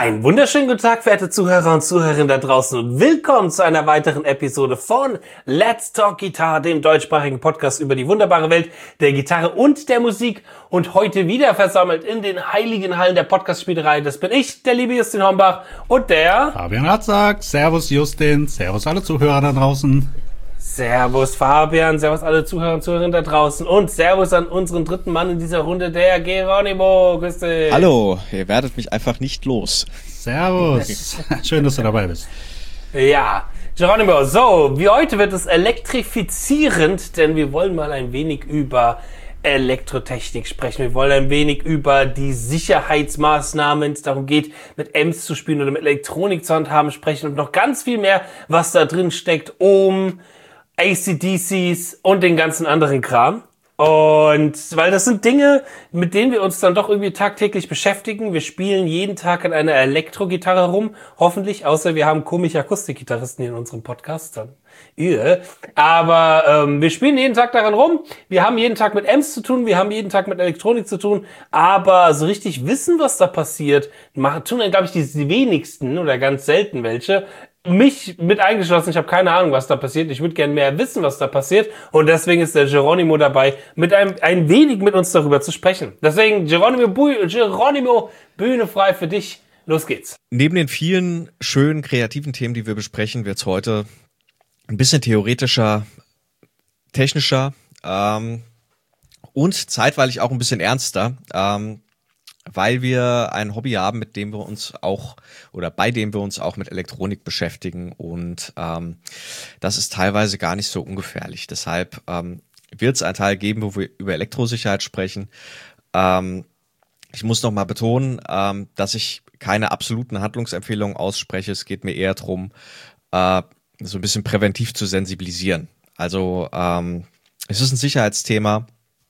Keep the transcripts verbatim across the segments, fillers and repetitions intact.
Einen wunderschönen guten Tag, verehrte Zuhörer und Zuhörerinnen da draußen und willkommen zu einer weiteren Episode von Let's Talk Guitar, dem deutschsprachigen Podcast über die wunderbare Welt der Gitarre und der Musik. Und heute wieder versammelt in den heiligen Hallen der Podcast-Spielerei. Das bin ich, der liebe Justin Hombach und der Fabian Hatzak. Servus Justin, servus alle Zuhörer da draußen. Servus Fabian, servus alle Zuhörer und Zuhörerinnen da draußen und servus an unseren dritten Mann in dieser Runde, der Geronimo. Grüß dich. Hallo, ihr werdet mich einfach nicht los. Servus, schön, dass du dabei bist. Ja, Geronimo, so, wie heute wird es elektrifizierend, denn wir wollen mal ein wenig über Elektrotechnik sprechen. Wir wollen ein wenig über die Sicherheitsmaßnahmen, wenn es darum geht, mit Amps zu spielen oder mit Elektronik zu handhaben, sprechen und noch ganz viel mehr, was da drin steckt, um A C D Cs und den ganzen anderen Kram. Und weil das sind Dinge, mit denen wir uns dann doch irgendwie tagtäglich beschäftigen. Wir spielen jeden Tag an einer Elektrogitarre rum, hoffentlich, außer wir haben komische Akustikgitarristen hier in unserem Podcast, dann yeah. Aber ähm, wir spielen jeden Tag daran rum, wir haben jeden Tag mit Amps zu tun, wir haben jeden Tag mit Elektronik zu tun, aber so richtig wissen, was da passiert, machen, tun dann, glaube ich, die, die wenigsten oder ganz selten welche. Mich mit eingeschlossen, ich habe keine Ahnung, was da passiert. Ich würde gerne mehr wissen, was da passiert. Und deswegen ist der Geronimo dabei, mit einem ein wenig mit uns darüber zu sprechen. Deswegen, Geronimo, Bu- Geronimo, Bühne frei für dich. Los geht's. Neben den vielen schönen, kreativen Themen, die wir besprechen, wird's heute ein bisschen theoretischer, technischer ähm, und zeitweilig auch ein bisschen ernster. Ähm, weil wir ein Hobby haben, mit dem wir uns auch oder bei dem wir uns auch mit Elektronik beschäftigen und ähm, das ist teilweise gar nicht so ungefährlich. Deshalb ähm, wird es einen Teil geben, wo wir über Elektrosicherheit sprechen. Ähm, ich muss noch mal betonen, ähm, dass ich keine absoluten Handlungsempfehlungen ausspreche. Es geht mir eher darum, äh, so ein bisschen präventiv zu sensibilisieren. Also ähm, es ist ein Sicherheitsthema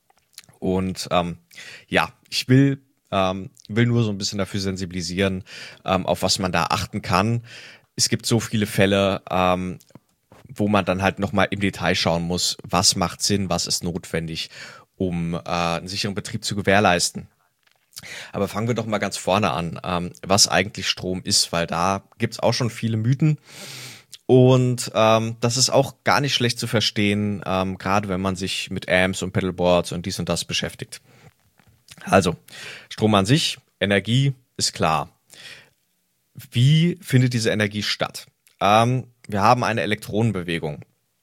und ähm, ja, ich will Ähm, will nur so ein bisschen dafür sensibilisieren, ähm, auf was man da achten kann. Es gibt so viele Fälle, ähm, wo man dann halt nochmal im Detail schauen muss, was macht Sinn, was ist notwendig, um äh, einen sicheren Betrieb zu gewährleisten. Aber fangen wir doch mal ganz vorne an, ähm, was eigentlich Strom ist, weil da gibt's auch schon viele Mythen. Und ähm, das ist auch gar nicht schlecht zu verstehen, ähm, gerade wenn man sich mit Amps und Pedalboards und dies und das beschäftigt. Also, Strom an sich, Energie ist klar. Wie findet diese Energie statt? Ähm, wir haben eine Elektronenbewegung.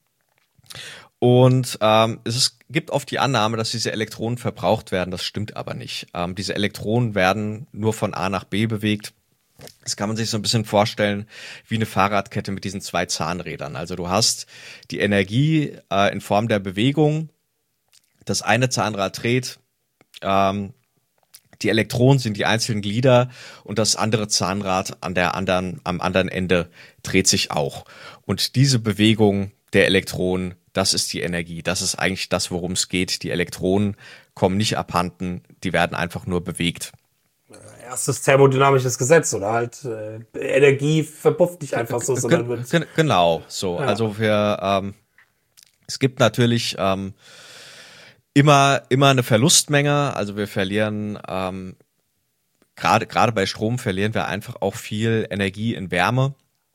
Und ähm, es ist, gibt oft die Annahme, dass diese Elektronen verbraucht werden. Das stimmt aber nicht. Ähm, diese Elektronen werden nur von A nach B bewegt. Das kann man sich so ein bisschen vorstellen wie eine Fahrradkette mit diesen zwei Zahnrädern. Also du hast die Energie äh, in Form der Bewegung. Das eine Zahnrad dreht, Ähm, die Elektronen sind die einzelnen Glieder und das andere Zahnrad an der anderen, am anderen Ende dreht sich auch. Und diese Bewegung der Elektronen, das ist die Energie. Das ist eigentlich das, worum es geht. Die Elektronen kommen nicht abhanden, die werden einfach nur bewegt. Erstes thermodynamisches Gesetz, oder halt äh, Energie verpufft nicht einfach so, sondern wird... G- genau, so. Ja. Also wir, ähm, es gibt natürlich ähm, Immer, immer eine Verlustmenge, also wir verlieren, ähm, gerade, gerade bei Strom verlieren wir einfach auch viel Energie in Wärme.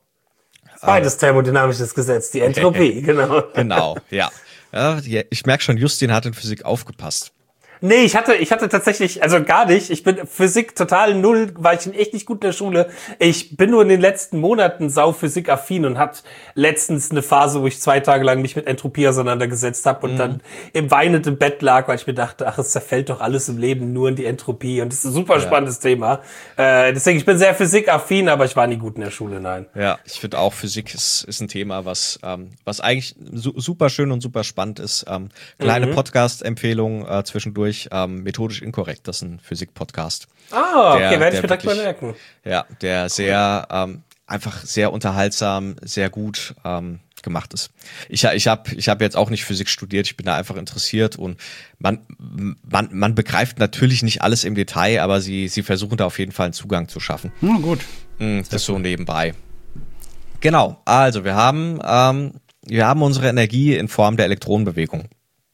Zweites thermodynamisches Gesetz, die Entropie, genau. Genau, ja. ja. Ich merke schon, Justin hat in Physik aufgepasst. Nee, ich hatte, ich hatte tatsächlich, also gar nicht. Ich bin Physik total null, war ich echt nicht gut in der Schule. Ich bin nur in den letzten Monaten sau Physik-affin und hatte letztens eine Phase, wo ich zwei Tage lang mich mit Entropie auseinandergesetzt habe und mhm. dann im weinenden Bett lag, weil ich mir dachte, ach, es zerfällt doch alles im Leben nur in die Entropie und das ist ein super spannendes ja. Thema. Äh, deswegen, ich bin sehr Physik-affin, aber ich war nie gut in der Schule, nein. Ja, ich finde auch, Physik ist, ist ein Thema, was, ähm, was eigentlich su- super schön und super spannend ist. Ähm, kleine mhm. Podcast-Empfehlung äh, zwischendurch. Ähm, methodisch inkorrekt, das ist ein Physik-Podcast. Ah, okay, der, werde ich mir direkt mal merken. Ja, der sehr, ähm, einfach sehr unterhaltsam, sehr gut ähm, gemacht ist. Ich, ich habe ich hab jetzt auch nicht Physik studiert, ich bin da einfach interessiert und man, man, man begreift natürlich nicht alles im Detail, aber sie, sie versuchen da auf jeden Fall einen Zugang zu schaffen. Hm, gut. Das ist so nebenbei. Genau, also wir haben, ähm, wir haben unsere Energie in Form der Elektronenbewegung.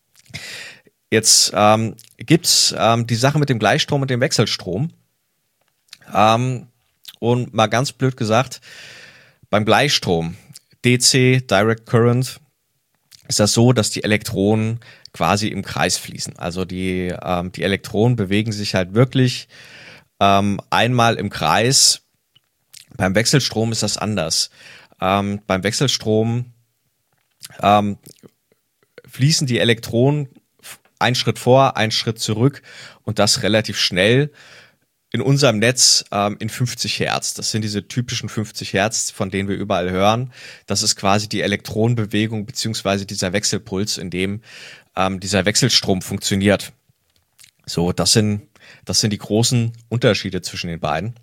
Jetzt ähm, gibt's ähm, die Sache mit dem Gleichstrom und dem Wechselstrom. Ähm, Und mal ganz blöd gesagt, beim Gleichstrom, D C, Direct Current, ist das so, dass die Elektronen quasi im Kreis fließen. Also die, ähm, die Elektronen bewegen sich halt wirklich ähm, einmal im Kreis. Beim Wechselstrom ist das anders. Ähm, beim Wechselstrom ähm, fließen die Elektronen einen Schritt vor, einen Schritt zurück und das relativ schnell. In unserem Netz ähm, in fünfzig Hertz. Das sind diese typischen fünfzig Hertz, von denen wir überall hören. Das ist quasi die Elektronenbewegung beziehungsweise dieser Wechselpuls, in dem ähm, dieser Wechselstrom funktioniert. So, das sind das sind die großen Unterschiede zwischen den beiden.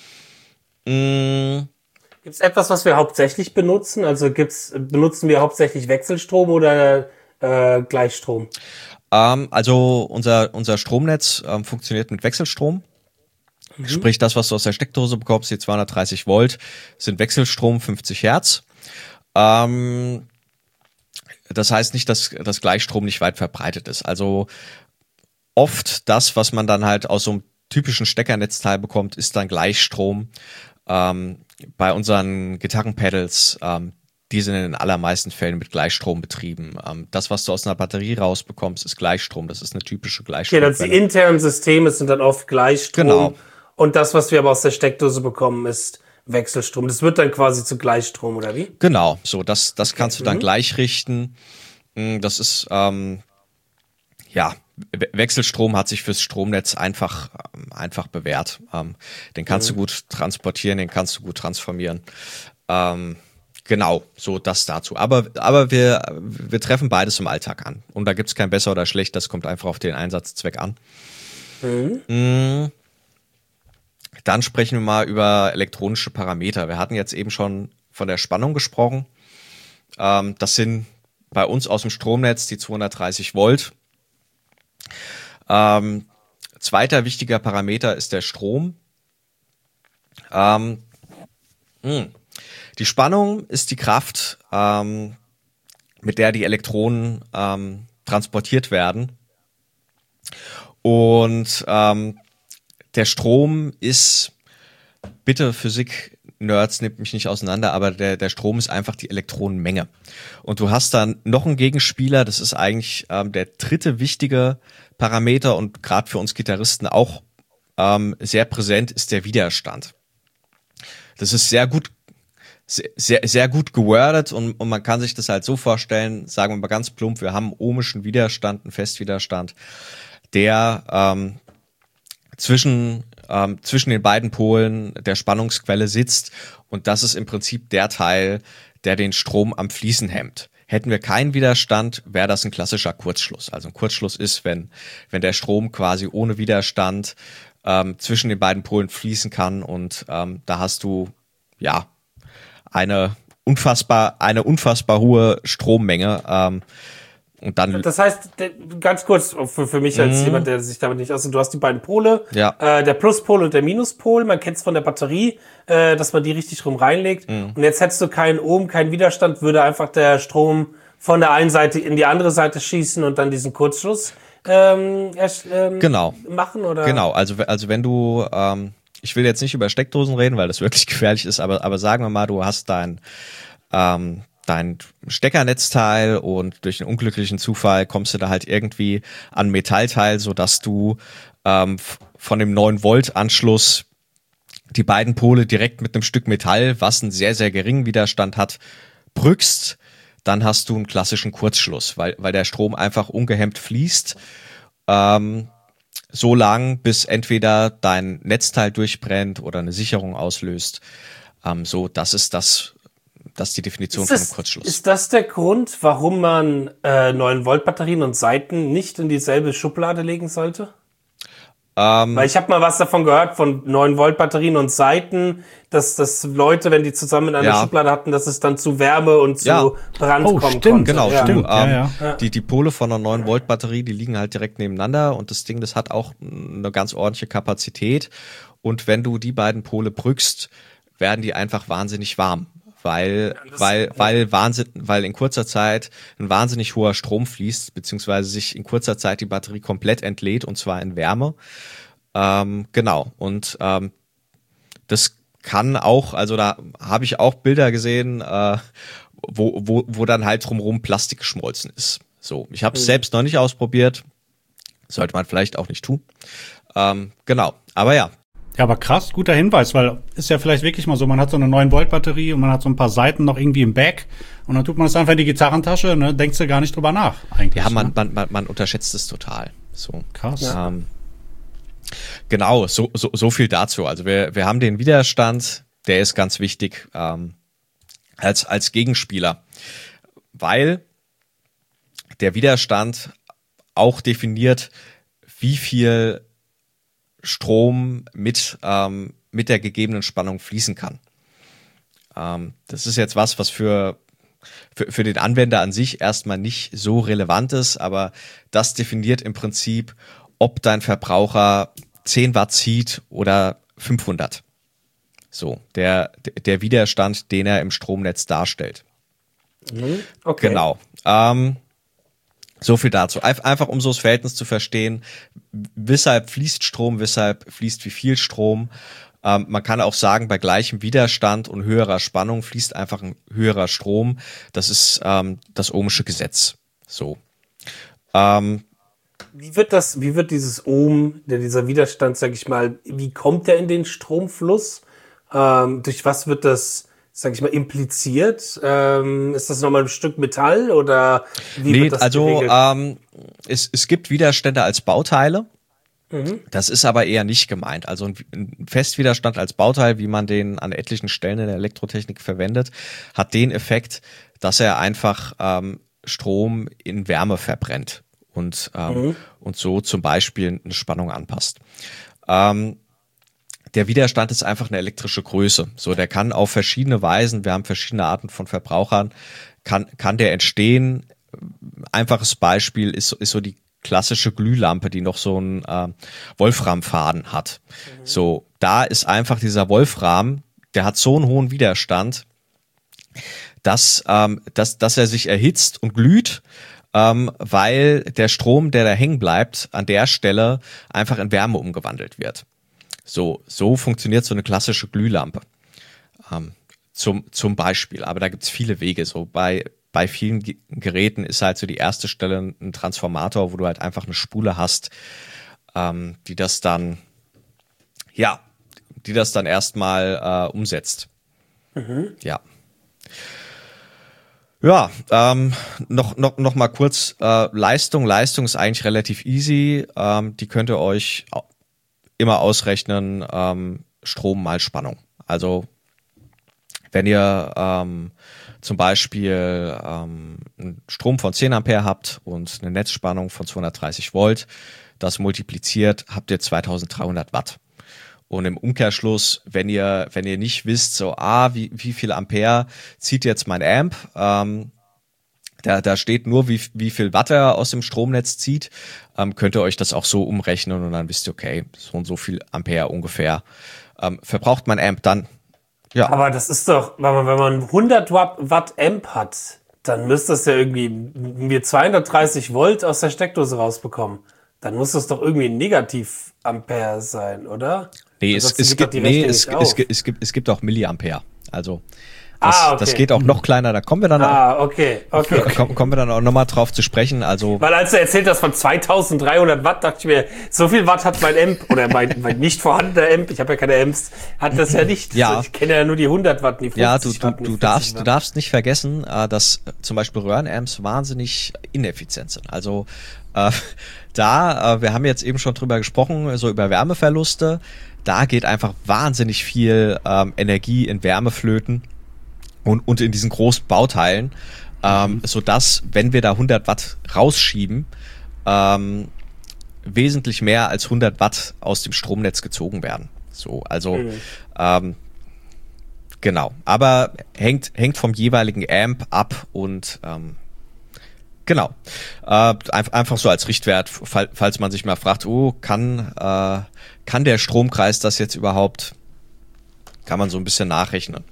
Mm. Gibt es etwas, was wir hauptsächlich benutzen? Also gibt's benutzen wir hauptsächlich Wechselstrom oder äh, Gleichstrom? Ähm, also unser unser Stromnetz ähm, funktioniert mit Wechselstrom. Mhm. Sprich, das, was du aus der Steckdose bekommst, die zweihundertdreißig Volt, sind Wechselstrom fünfzig Hertz. Ähm, das heißt nicht, dass das Gleichstrom nicht weit verbreitet ist. Also oft das, was man dann halt aus so einem typischen Steckernetzteil bekommt, ist dann Gleichstrom. Ähm, bei unseren Gitarrenpedals, ähm, die sind in den allermeisten Fällen mit Gleichstrom betrieben. Ähm, das, was du aus einer Batterie rausbekommst, ist Gleichstrom. Das ist eine typische Gleichstrom. Okay, also die internen Systeme sind dann oft Gleichstrom. Genau. Und das, was wir aber aus der Steckdose bekommen, ist Wechselstrom. Das wird dann quasi zu Gleichstrom, oder wie? Genau, so das das okay. kannst du dann mhm. gleich richten. Das ist ähm, ja We- Wechselstrom hat sich fürs Stromnetz einfach einfach bewährt. Ähm, den kannst mhm. du gut transportieren, den kannst du gut transformieren. Ähm, genau, so das dazu. Aber aber wir wir treffen beides im Alltag an und da gibt's kein besser oder schlecht. Das kommt einfach auf den Einsatzzweck an. Mhm. Mhm. Dann sprechen wir mal über elektronische Parameter. Wir hatten jetzt eben schon von der Spannung gesprochen. Ähm, das sind bei uns aus dem Stromnetz die zweihundertdreißig Volt. Ähm, zweiter wichtiger Parameter ist der Strom. Ähm, mh. Die Spannung ist die Kraft, ähm, mit der die Elektronen ähm, transportiert werden. Und ähm, der Strom ist, bitte Physik-Nerds, nehmt mich nicht auseinander, aber der, der Strom ist einfach die Elektronenmenge. Und du hast dann noch einen Gegenspieler, das ist eigentlich ähm, der dritte wichtige Parameter und gerade für uns Gitarristen auch ähm, sehr präsent ist der Widerstand. Das ist sehr gut, sehr, sehr, sehr gut gewordet und, und man kann sich das halt so vorstellen, sagen wir mal ganz plump, wir haben einen ohmischen Widerstand, einen Festwiderstand, der ähm, zwischen ähm, zwischen den beiden Polen der Spannungsquelle sitzt und das ist im Prinzip der Teil, der den Strom am Fließen hemmt. Hätten wir keinen Widerstand, wäre das ein klassischer Kurzschluss. Also ein Kurzschluss ist, wenn wenn der Strom quasi ohne Widerstand ähm, zwischen den beiden Polen fließen kann und ähm, da hast du ja eine unfassbar eine unfassbar hohe Strommenge. Ähm, Und dann das heißt, ganz kurz für, für mich als mm. jemand, der sich damit nicht auskennt, du hast die beiden Pole, ja. äh, der Pluspol und der Minuspol. Man kennt es von der Batterie, äh, dass man die richtig rum reinlegt. Mm. Und jetzt hättest du keinen Ohm, keinen Widerstand, würde einfach der Strom von der einen Seite in die andere Seite schießen und dann diesen Kurzschluss ähm, ähm, genau. machen? Oder? Genau, also, also wenn du, ähm, ich will jetzt nicht über Steckdosen reden, weil das wirklich gefährlich ist, aber, aber sagen wir mal, du hast dein ähm, dein Steckernetzteil und durch einen unglücklichen Zufall kommst du da halt irgendwie an ein Metallteil, sodass du ähm, von dem neun Volt Anschluss die beiden Pole direkt mit einem Stück Metall, was einen sehr, sehr geringen Widerstand hat, brückst, dann hast du einen klassischen Kurzschluss, weil, weil der Strom einfach ungehemmt fließt, ähm, so lang, bis entweder dein Netzteil durchbrennt oder eine Sicherung auslöst. Ähm, so, das ist das, Das ist die Definition ist das, von einem Kurzschluss. Ist das der Grund, warum man äh, neun Volt Batterien und Seiten nicht in dieselbe Schublade legen sollte? Ähm, Weil ich habe mal was davon gehört, von neun Volt Batterien und Seiten, dass, dass Leute, wenn die zusammen in einer ja. Schublade hatten, dass es dann zu Wärme und zu ja. Brand oh, kommen stimmt, konnte. Genau, ja. stimmt. Ja, ähm, ja. Ja. Die, die Pole von einer neun Volt Batterie, die liegen halt direkt nebeneinander und das Ding, das hat auch eine ganz ordentliche Kapazität. Und wenn du die beiden Pole brückst, werden die einfach wahnsinnig warm. Weil, ja, weil, ja. weil Wahnsinn, weil in kurzer Zeit ein wahnsinnig hoher Strom fließt, beziehungsweise sich in kurzer Zeit die Batterie komplett entlädt und zwar in Wärme. Ähm, genau. Und ähm, das kann auch, also da habe ich auch Bilder gesehen, äh, wo, wo, wo dann halt drumherum Plastik geschmolzen ist. So, ich habe es mhm. selbst noch nicht ausprobiert, sollte man vielleicht auch nicht tun. Ähm, genau, aber ja. Ja, aber krass, guter Hinweis, weil ist ja vielleicht wirklich mal so, man hat so eine neun Volt Batterie und man hat so ein paar Seiten noch irgendwie im Bag und dann tut man es einfach in die Gitarrentasche, ne, denkst du gar nicht drüber nach eigentlich. Ja, man, ne? man, man, man unterschätzt es total. So. Krass. Ja. Ähm, genau, so, so, so viel dazu. Also wir, wir haben den Widerstand, der ist ganz wichtig ähm, als, als Gegenspieler, weil der Widerstand auch definiert, wie viel Strom mit, ähm, mit der gegebenen Spannung fließen kann. Ähm, das ist jetzt was, was für, für, für den Anwender an sich erstmal nicht so relevant ist, aber das definiert im Prinzip, ob dein Verbraucher zehn Watt zieht oder fünfhundert. So, der, der Widerstand, den er im Stromnetz darstellt. Mhm. Okay. Genau. Ähm, So viel dazu. Einfach um so das Verhältnis zu verstehen, weshalb fließt Strom, weshalb fließt wie viel Strom. Ähm, man kann auch sagen, bei gleichem Widerstand und höherer Spannung fließt einfach ein höherer Strom. Das ist ähm, das ohmsche Gesetz. So. Ähm, Wie wird das, wie wird dieses Ohm, der, dieser Widerstand, sag ich mal, wie kommt der in den Stromfluss? Ähm, durch was wird das, sag ich mal, impliziert? Ähm, ist das nochmal ein Stück Metall oder wie nee, wird das also geregelt? ähm, es, es gibt Widerstände als Bauteile. Mhm. Das ist aber eher nicht gemeint. Also ein, ein Festwiderstand als Bauteil, wie man den an etlichen Stellen in der Elektrotechnik verwendet, hat den Effekt, dass er einfach ähm, Strom in Wärme verbrennt und, ähm, mhm. und so zum Beispiel eine Spannung anpasst. Ähm, Der Widerstand ist einfach eine elektrische Größe. So, der kann auf verschiedene Weisen, wir haben verschiedene Arten von Verbrauchern, kann, kann der entstehen. Einfaches Beispiel ist, ist so die klassische Glühlampe, die noch so einen äh, Wolframfaden hat. Mhm. So, da ist einfach dieser Wolfram, der hat so einen hohen Widerstand, dass, ähm, dass, dass er sich erhitzt und glüht, ähm, weil der Strom, der da hängen bleibt, an der Stelle einfach in Wärme umgewandelt wird. So, so funktioniert so eine klassische Glühlampe. Ähm, zum, zum Beispiel. Aber da gibt's viele Wege. So bei, bei vielen G- Geräten ist halt so die erste Stelle ein Transformator, wo du halt einfach eine Spule hast, ähm, die das dann, ja, die das dann erstmal äh, umsetzt. Mhm. Ja. Ja, ähm, noch, noch, noch mal kurz, äh, Leistung. Leistung ist eigentlich relativ easy. Ähm, die könnt ihr euch immer ausrechnen, ähm, Strom mal Spannung. Also wenn ihr ähm, zum Beispiel ähm, einen Strom von zehn Ampere habt und eine Netzspannung von zweihundertdreißig Volt, das multipliziert, habt ihr zweitausenddreihundert Watt. Und im Umkehrschluss, wenn ihr wenn ihr nicht wisst, so ah, wie wie viel Ampere zieht jetzt mein Amp, ähm, Da, da steht nur, wie, wie viel Watt er aus dem Stromnetz zieht, ähm, könnt ihr euch das auch so umrechnen und dann wisst ihr, okay, so und so viel Ampere ungefähr ähm, verbraucht mein Amp dann. Ja. Aber das ist doch, wenn man, wenn man hundert Watt Amp hat, dann müsste das ja irgendwie mir zweihundertdreißig Volt aus der Steckdose rausbekommen. Dann muss das doch irgendwie ein Negativ-Ampere sein, oder? Nee, es, es, gibt, nee es, es, gibt, es, gibt, es gibt auch Milliampere. Also Das, ah, okay. das geht auch noch kleiner, da kommen wir dann ah, auch, okay, okay. Kommen, kommen wir dann auch nochmal drauf zu sprechen. Also weil als du erzählt hast von zweitausenddreihundert Watt, dachte ich mir, so viel Watt hat mein Amp oder mein, mein nicht vorhandener Amp, ich habe ja keine Amps, hat das ja nicht. Ja. Ich kenne ja nur die hundert Watt, die fünfzig Ja, du, du, Watt, du darfst, Watt. du darfst nicht vergessen, dass zum Beispiel Röhrenamps wahnsinnig ineffizient sind. Also äh, da, äh, wir haben jetzt eben schon drüber gesprochen, so über Wärmeverluste, da geht einfach wahnsinnig viel ähm, Energie in Wärme flöten. Und, und in diesen großen Bauteilen, ähm, mhm. so dass, wenn wir da hundert Watt rausschieben, ähm, wesentlich mehr als hundert Watt aus dem Stromnetz gezogen werden. So, also, mhm. ähm, genau. Aber hängt, hängt vom jeweiligen Amp ab und, ähm, genau. Äh, einfach so als Richtwert, falls man sich mal fragt, oh, kann, äh, kann der Stromkreis das jetzt überhaupt? Kann man so ein bisschen nachrechnen.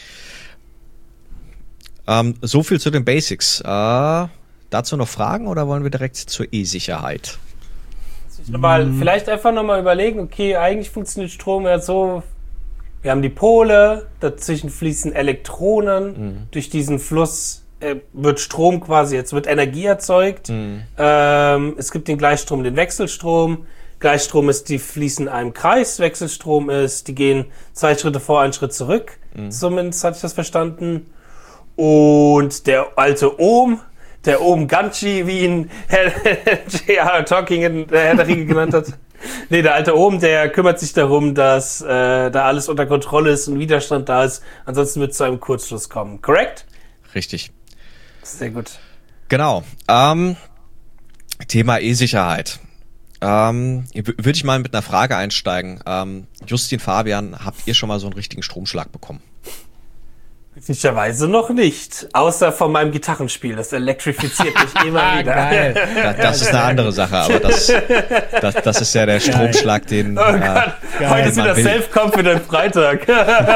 Ähm, so viel zu den Basics. Äh, dazu noch Fragen oder wollen wir direkt zur E-Sicherheit? Mal, vielleicht einfach nochmal überlegen, okay, eigentlich funktioniert Strom ja so, Wir haben die Pole, dazwischen fließen Elektronen, Mhm. durch diesen Fluss äh, wird Strom quasi, jetzt wird Energie erzeugt. Mhm. Ähm, es gibt den Gleichstrom, den Wechselstrom. Gleichstrom ist, die fließen in einem Kreis. Wechselstrom ist, die gehen zwei Schritte vor, einen Schritt zurück. Mhm. Zumindest hatte ich das verstanden. Und der alte Ohm, der Ohm Ganchi, wie ihn Herr J R. Tolkien, der Herr der Ringe genannt hat. Nee, der alte Ohm, der kümmert sich darum, dass äh, da alles unter Kontrolle ist und Widerstand da ist. Ansonsten wird es zu einem Kurzschluss kommen. Correct? Richtig. Sehr gut. Genau. Ähm, Thema E-Sicherheit. Ähm, Würde ich mal mit einer Frage einsteigen. Ähm, Justin, Fabian, habt ihr schon mal so einen richtigen Stromschlag bekommen? Glücklicherweise noch nicht. Außer von meinem Gitarrenspiel. Das elektrifiziert mich immer wieder. Geil. Das, das ist eine andere Sache, aber das, das, das ist ja der Stromschlag, den Oh Gott, äh, heute ist man wieder will. Self-Confident Freitag.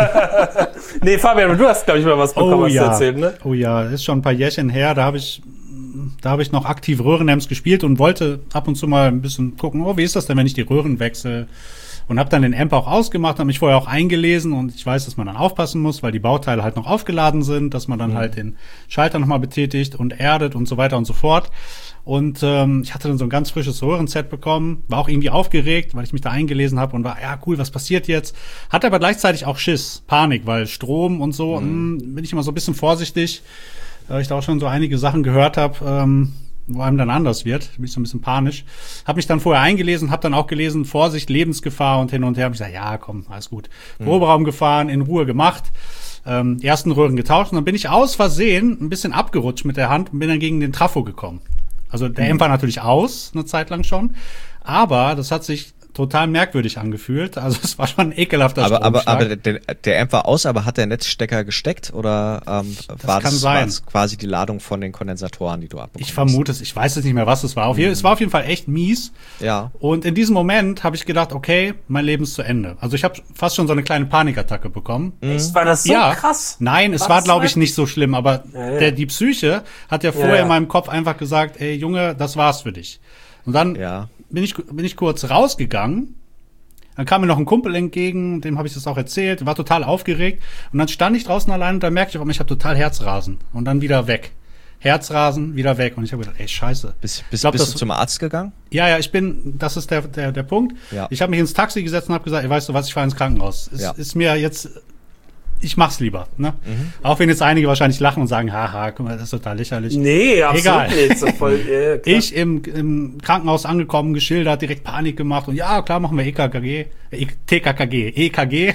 Nee, Fabian, du hast, glaube ich, mal was bekommen, Oh was ja, zu erzählen, ne? oh ja, ist schon ein paar Jährchen her, da habe ich, da habe ich noch aktiv Röhrenamps gespielt und wollte ab und zu mal ein bisschen gucken, oh, wie ist das denn, wenn ich die Röhren wechsle? Und habe dann den Amp auch ausgemacht, habe mich vorher auch eingelesen und ich weiß, dass man dann aufpassen muss, weil die Bauteile halt noch aufgeladen sind, dass man dann Mhm. halt den Schalter nochmal betätigt und erdet und so weiter und so fort. Und ähm, ich hatte dann so ein ganz frisches Röhrenset bekommen, war auch irgendwie aufgeregt, weil ich mich da eingelesen habe und war, ja cool, was passiert jetzt? Hatte aber gleichzeitig auch Schiss, Panik, weil Strom und so, Mhm. mh, bin ich immer so ein bisschen vorsichtig, weil ich da auch schon so einige Sachen gehört habe, ähm, wo einem dann anders wird, bin ich so ein bisschen panisch. Habe mich dann vorher eingelesen, habe dann auch gelesen, Vorsicht, Lebensgefahr und hin und her. Hab ich gesagt, ja, komm, alles gut. Proberaum gefahren, in Ruhe gemacht, ähm, ersten Röhren getauscht und dann bin ich aus Versehen ein bisschen abgerutscht mit der Hand und bin dann gegen den Trafo gekommen. Also der Amp war natürlich aus, eine Zeit lang schon, aber das hat sich total merkwürdig angefühlt. Also es war schon ein ekelhafter Aber, aber, Stromschlag. aber der, der Amp war aus, aber hat der Netzstecker gesteckt oder ähm, war, kann das, sein. war das quasi die Ladung von den Kondensatoren, die du abbekommen Ich vermute es, ich weiß jetzt nicht mehr, was es war. Auf jeden, Es war auf jeden Fall echt mies. hast? Ja. Und in diesem Moment habe ich gedacht, okay, mein Leben ist zu Ende. Also ich habe fast schon so eine kleine Panikattacke bekommen. Echt? War das so ja, krass? Nein, es War war, das glaube so? ich, nicht so schlimm. Aber Ja, ja. Der, die Psyche hat ja vorher ja. in meinem Kopf einfach gesagt, ey Junge, das war's für dich. Und dann Ja. bin ich bin ich kurz rausgegangen. Dann kam mir noch ein Kumpel entgegen, dem habe ich das auch erzählt, war total aufgeregt. Und dann stand ich draußen allein und dann merkte ich auf einmal, ich habe total Herzrasen. Und dann wieder weg. Herzrasen, wieder weg. Und ich habe gedacht, ey, scheiße. Bist, Ich bist, glaub, bist das- du zum Arzt gegangen? Ja, ja, ich bin, das ist der, der, der Punkt. Ja. Ich habe mich ins Taxi gesetzt und habe gesagt, ey, weißt du was, ich fahre ins Krankenhaus. Es Ja. ist mir jetzt, ich mach's lieber. Ne? Mhm. Auch wenn jetzt einige wahrscheinlich lachen und sagen, haha, guck mal, das ist total lächerlich. Nee, absolut Egal. nicht. So voll, ja, klar. Ich im, im Krankenhaus angekommen, geschildert, direkt Panik gemacht und ja, klar, machen wir E K K G, äh, T K K G, E K G.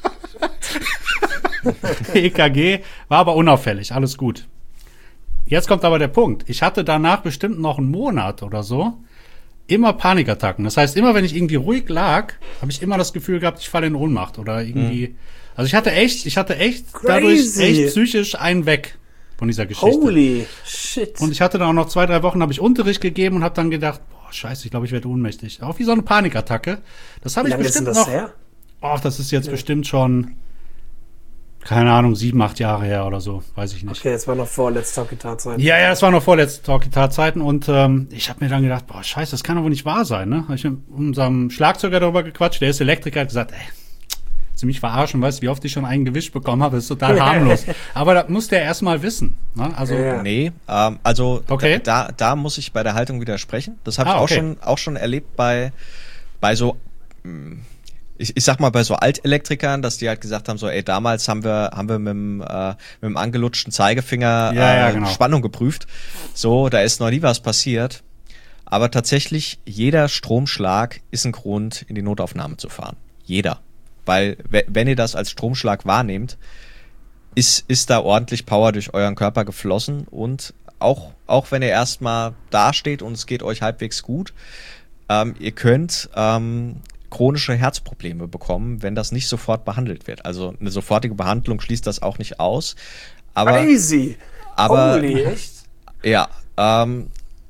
E K G, war aber unauffällig, alles gut. Jetzt kommt aber der Punkt. Ich hatte danach bestimmt noch einen Monat oder so immer Panikattacken. Das heißt, immer wenn ich irgendwie ruhig lag, habe ich immer das Gefühl gehabt, ich falle in Ohnmacht oder irgendwie. Also ich hatte echt, ich hatte echt dadurch Crazy. echt psychisch einen weg von dieser Geschichte. Holy shit. Und ich hatte dann auch noch zwei, drei Wochen, habe ich Unterricht gegeben und habe dann gedacht, boah, scheiße, ich glaube, ich werde ohnmächtig. Auch wie so eine Panikattacke. Das habe Wie ich lange ist denn bestimmt das noch. her? Oh, das ist jetzt bestimmt schon, keine Ahnung, sieben, acht Jahre her oder so, weiß ich nicht. Okay, jetzt war noch vorletzte Talkie-Tat-Zeit. Ja, ja, das war noch vorletzte Talkie-Tat-Zeiten und ähm, ich habe mir dann gedacht, boah, scheiße, das kann doch wohl nicht wahr sein, ne? Hab ich mit unserem Schlagzeuger darüber gequatscht, der ist Elektriker, hat gesagt, ey, ziemlich verarschen, weißt du, wie oft ich schon einen gewischt bekommen habe, das ist total harmlos. Aber das muss der erstmal wissen, ne? Also, Ja. Nee, ähm, also Okay. da, da, da muss ich bei der Haltung widersprechen. Das habe ich Ah, auch okay. schon auch schon erlebt bei bei so mh, ich, ich sag mal bei so Altelektrikern, dass die halt gesagt haben so, ey, damals haben wir haben wir mit dem äh, mit dem angelutschten Zeigefinger Ja, ja, äh, genau. Spannung geprüft. So, da ist noch nie was passiert. Aber tatsächlich jeder Stromschlag ist ein Grund, in die Notaufnahme zu fahren. Jeder. Weil, we- wenn ihr das als Stromschlag wahrnehmt, ist, ist da ordentlich Power durch euren Körper geflossen und auch, auch wenn ihr erstmal dasteht und es geht euch halbwegs gut, ähm, ihr könnt ähm, chronische Herzprobleme bekommen, wenn das nicht sofort behandelt wird. Also eine sofortige Behandlung schließt das auch nicht aus. Aber, Crazy. aber Holy, echt? ja, ähm,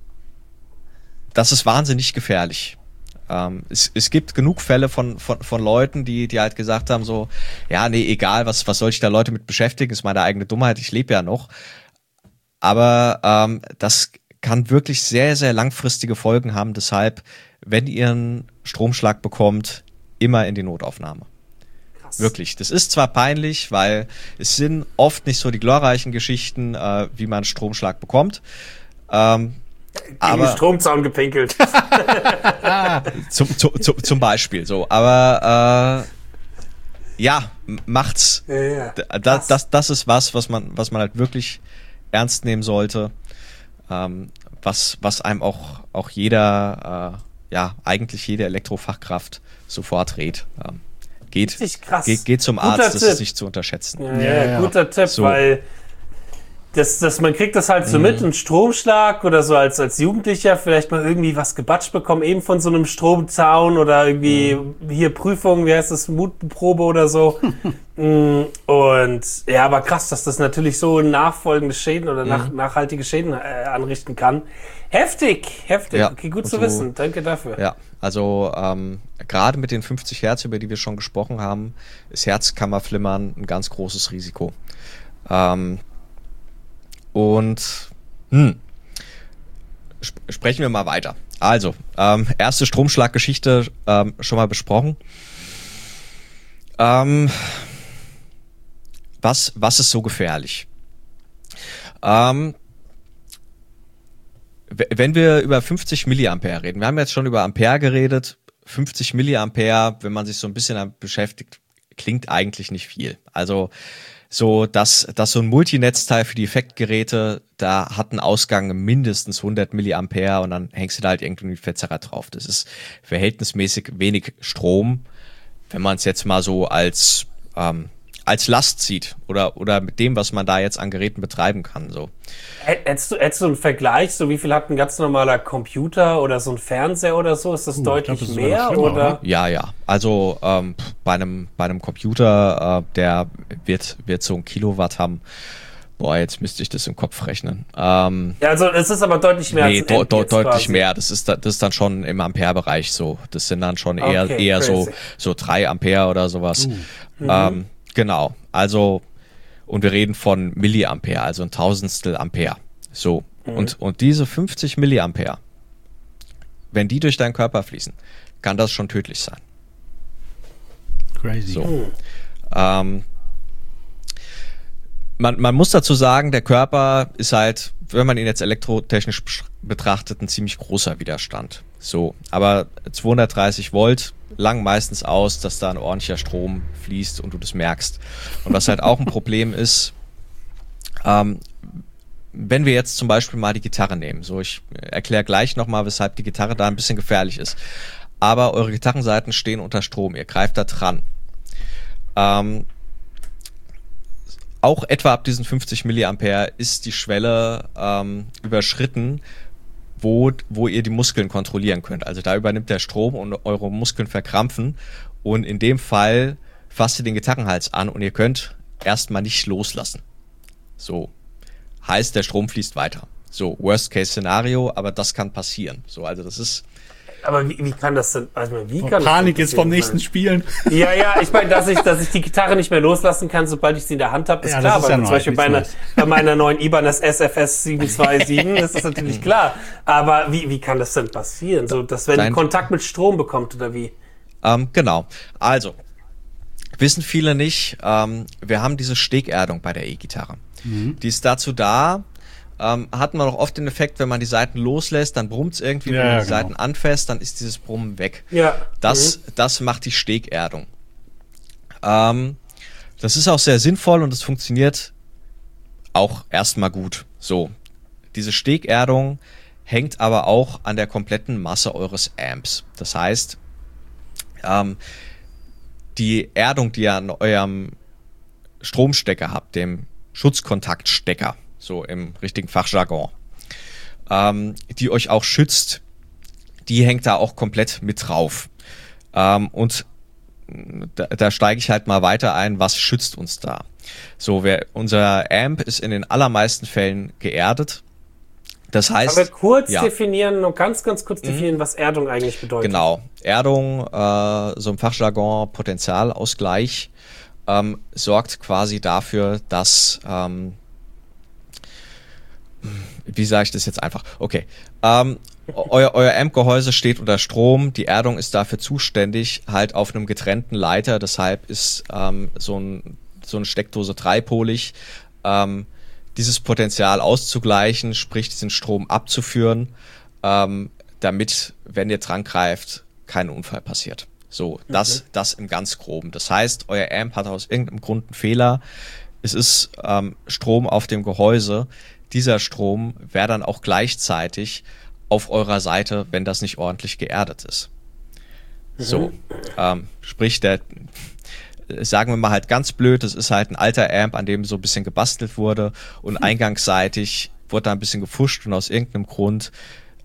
das ist wahnsinnig gefährlich. Ähm, es, es gibt genug Fälle von, von, von Leuten, die, die halt gesagt haben so, ja, nee, egal, was, was soll ich da Leute mit beschäftigen, ist meine eigene Dummheit, ich lebe ja noch. Aber ähm, das kann wirklich sehr, sehr langfristige Folgen haben. Deshalb, wenn ihr einen Stromschlag bekommt, immer in die Notaufnahme. Wirklich. Das ist zwar peinlich, weil es sind oft nicht so die glorreichen Geschichten, äh, wie man Stromschlag bekommt. Ähm, Gegen aber den Stromzaun gepinkelt. zum, zu, zu, zum Beispiel so. Aber äh, ja, macht's. Ja, ja. Da, das, das, das ist was, was man, was man halt wirklich ernst nehmen sollte. Ähm, was, was einem auch, auch jeder, äh, ja, eigentlich jede Elektrofachkraft sofort rät. Ähm, geht, krass. geht, geht zum Guter Arzt, das Tipp. ist nicht zu unterschätzen. Ja, ja, Ja, ja. guter Tipp, So. weil das, das, man kriegt das halt so mit, einen Stromschlag oder so als, als Jugendlicher vielleicht mal irgendwie was gebatscht bekommen, eben von so einem Stromzaun oder irgendwie hier Prüfung, wie heißt das, Mutprobe oder so. Mm, Und ja, aber krass, dass das natürlich so nachfolgende Schäden oder nach, nachhaltige Schäden äh, anrichten kann. Heftig, heftig. Ja, Okay, gut und zu so- wissen. Danke dafür. Ja, also ähm, gerade mit den fünfzig Hertz, über die wir schon gesprochen haben, ist Herzkammerflimmern ein ganz großes Risiko. Ähm, und hm, sp sprechen wir mal weiter. Also, ähm, erste Stromschlaggeschichte ähm, schon mal besprochen. Ähm, was, was ist so gefährlich? Ähm, w- wenn wir über fünfzig Milliampere reden, wir haben jetzt schon über Ampere geredet, fünfzig Milliampere, wenn man sich so ein bisschen damit beschäftigt, klingt eigentlich nicht viel. Also so, dass, dass so ein Multinetzteil für die Effektgeräte, da hat einen Ausgang mindestens hundert Milliampere und dann hängst du da halt irgendwie einen Verzerrer drauf. Das ist verhältnismäßig wenig Strom, wenn man es jetzt mal so als, ähm, als Last sieht oder, oder mit dem, was man da jetzt an Geräten betreiben kann. So. Hättest du, hättest du einen Vergleich, so wie viel hat ein ganz normaler Computer oder so ein Fernseher oder so? Ist das Uh, deutlich ich glaub, das ist sogar mehr? noch schlimmer, Oder? oder? Ja, ja. Also ähm, bei einem bei einem Computer, äh, der wird wird so ein Kilowatt haben. Boah, jetzt müsste ich das im Kopf rechnen. Ähm, Ja, also es ist aber deutlich mehr nee, als ein de Amp de jetzt deutlich quasi. mehr. Das ist da, das ist dann schon im Ampere-Bereich so. Das sind dann schon eher Okay, eher so crazy. so drei Ampere oder sowas. Mhm. Ähm, genau. Also und wir reden von Milliampere, also ein Tausendstel Ampere. So. Mhm. Und und diese fünfzig Milliampere, wenn die durch deinen Körper fließen, kann das schon tödlich sein. Crazy. So. Ähm, man, man muss dazu sagen, der Körper ist halt, wenn man ihn jetzt elektrotechnisch besch- betrachtet, ein ziemlich großer Widerstand. So, aber zweihundertdreißig Volt lang meistens aus, dass da ein ordentlicher Strom fließt und du das merkst. Und was halt auch ein Problem ist, ähm, wenn wir jetzt zum Beispiel mal die Gitarre nehmen, so ich erkläre gleich nochmal, weshalb die Gitarre da ein bisschen gefährlich ist. Aber eure Gitarrenseiten stehen unter Strom, ihr greift da dran. Ähm, auch etwa ab diesen fünfzig Milliampere ist die Schwelle ähm, überschritten, wo, wo ihr die Muskeln kontrollieren könnt. Also da übernimmt der Strom und eure Muskeln verkrampfen. Und in dem Fall fasst ihr den Gitarrenhals an und ihr könnt erstmal nicht loslassen. So. Heißt, der Strom fließt weiter. So, Worst-Case-Szenario, aber das kann passieren. So, also das ist... Aber wie, wie kann das denn? Also wie Oh, kann Panik das jetzt vom denn nächsten passieren? Spielen. Ja, ja, ich meine, dass ich, dass ich die Gitarre nicht mehr loslassen kann, sobald ich sie in der Hand habe, ist Ja, klar. das ist weil ja zum neu, Beispiel bei, nichts einer, Neues. bei meiner neuen Ibanez S F S sieben zwei sieben ist das natürlich klar. Aber wie, wie kann das denn passieren? So, dass wenn Dein- Kontakt mit Strom bekommt oder wie? Ähm, genau. Also, wissen viele nicht, ähm, wir haben diese Stegerdung bei der E-Gitarre. Die ist dazu da, ähm, hat man auch oft den Effekt, wenn man die Saiten loslässt, dann brummt es irgendwie, Ja, wenn man ja, die genau. Saiten anfasst, dann ist dieses Brummen weg. Ja. Das, Mhm. das macht die Stegerdung. Ähm, das ist auch sehr sinnvoll und es funktioniert auch erstmal gut. So, diese Stegerdung hängt aber auch an der kompletten Masse eures Amps. Das heißt, ähm, die Erdung, die ihr an eurem Stromstecker habt, dem Schutzkontaktstecker, so im richtigen Fachjargon, ähm, die euch auch schützt, die hängt da auch komplett mit drauf. Ähm, und da, da steige ich halt mal weiter ein, was schützt uns da? So, wer, unser Amp ist in den allermeisten Fällen geerdet. Das heißt, Aber kurz ja. definieren, nur ganz, ganz kurz definieren, was Erdung eigentlich bedeutet. Genau. Erdung, äh, so im Fachjargon Potentialausgleich, ähm, sorgt quasi dafür, dass, ähm, wie sage ich das jetzt einfach? Okay. Ähm, euer, euer Amp-Gehäuse steht unter Strom, die Erdung ist dafür zuständig, halt auf einem getrennten Leiter, deshalb ist ähm, so, ein, so eine Steckdose dreipolig, ähm, dieses Potenzial auszugleichen, sprich diesen Strom abzuführen, ähm, damit, wenn ihr dran greift, kein Unfall passiert. So, das, okay. das im ganz Groben. Das heißt, euer Amp hat aus irgendeinem Grund einen Fehler. Es ist ähm, Strom auf dem Gehäuse. Dieser Strom wäre dann auch gleichzeitig auf eurer Seite, wenn das nicht ordentlich geerdet ist. Mhm. So, ähm, sprich, der, sagen wir mal halt ganz blöd, das ist halt ein alter Amp, an dem so ein bisschen gebastelt wurde und mhm. eingangsseitig wurde da ein bisschen gefuscht und aus irgendeinem Grund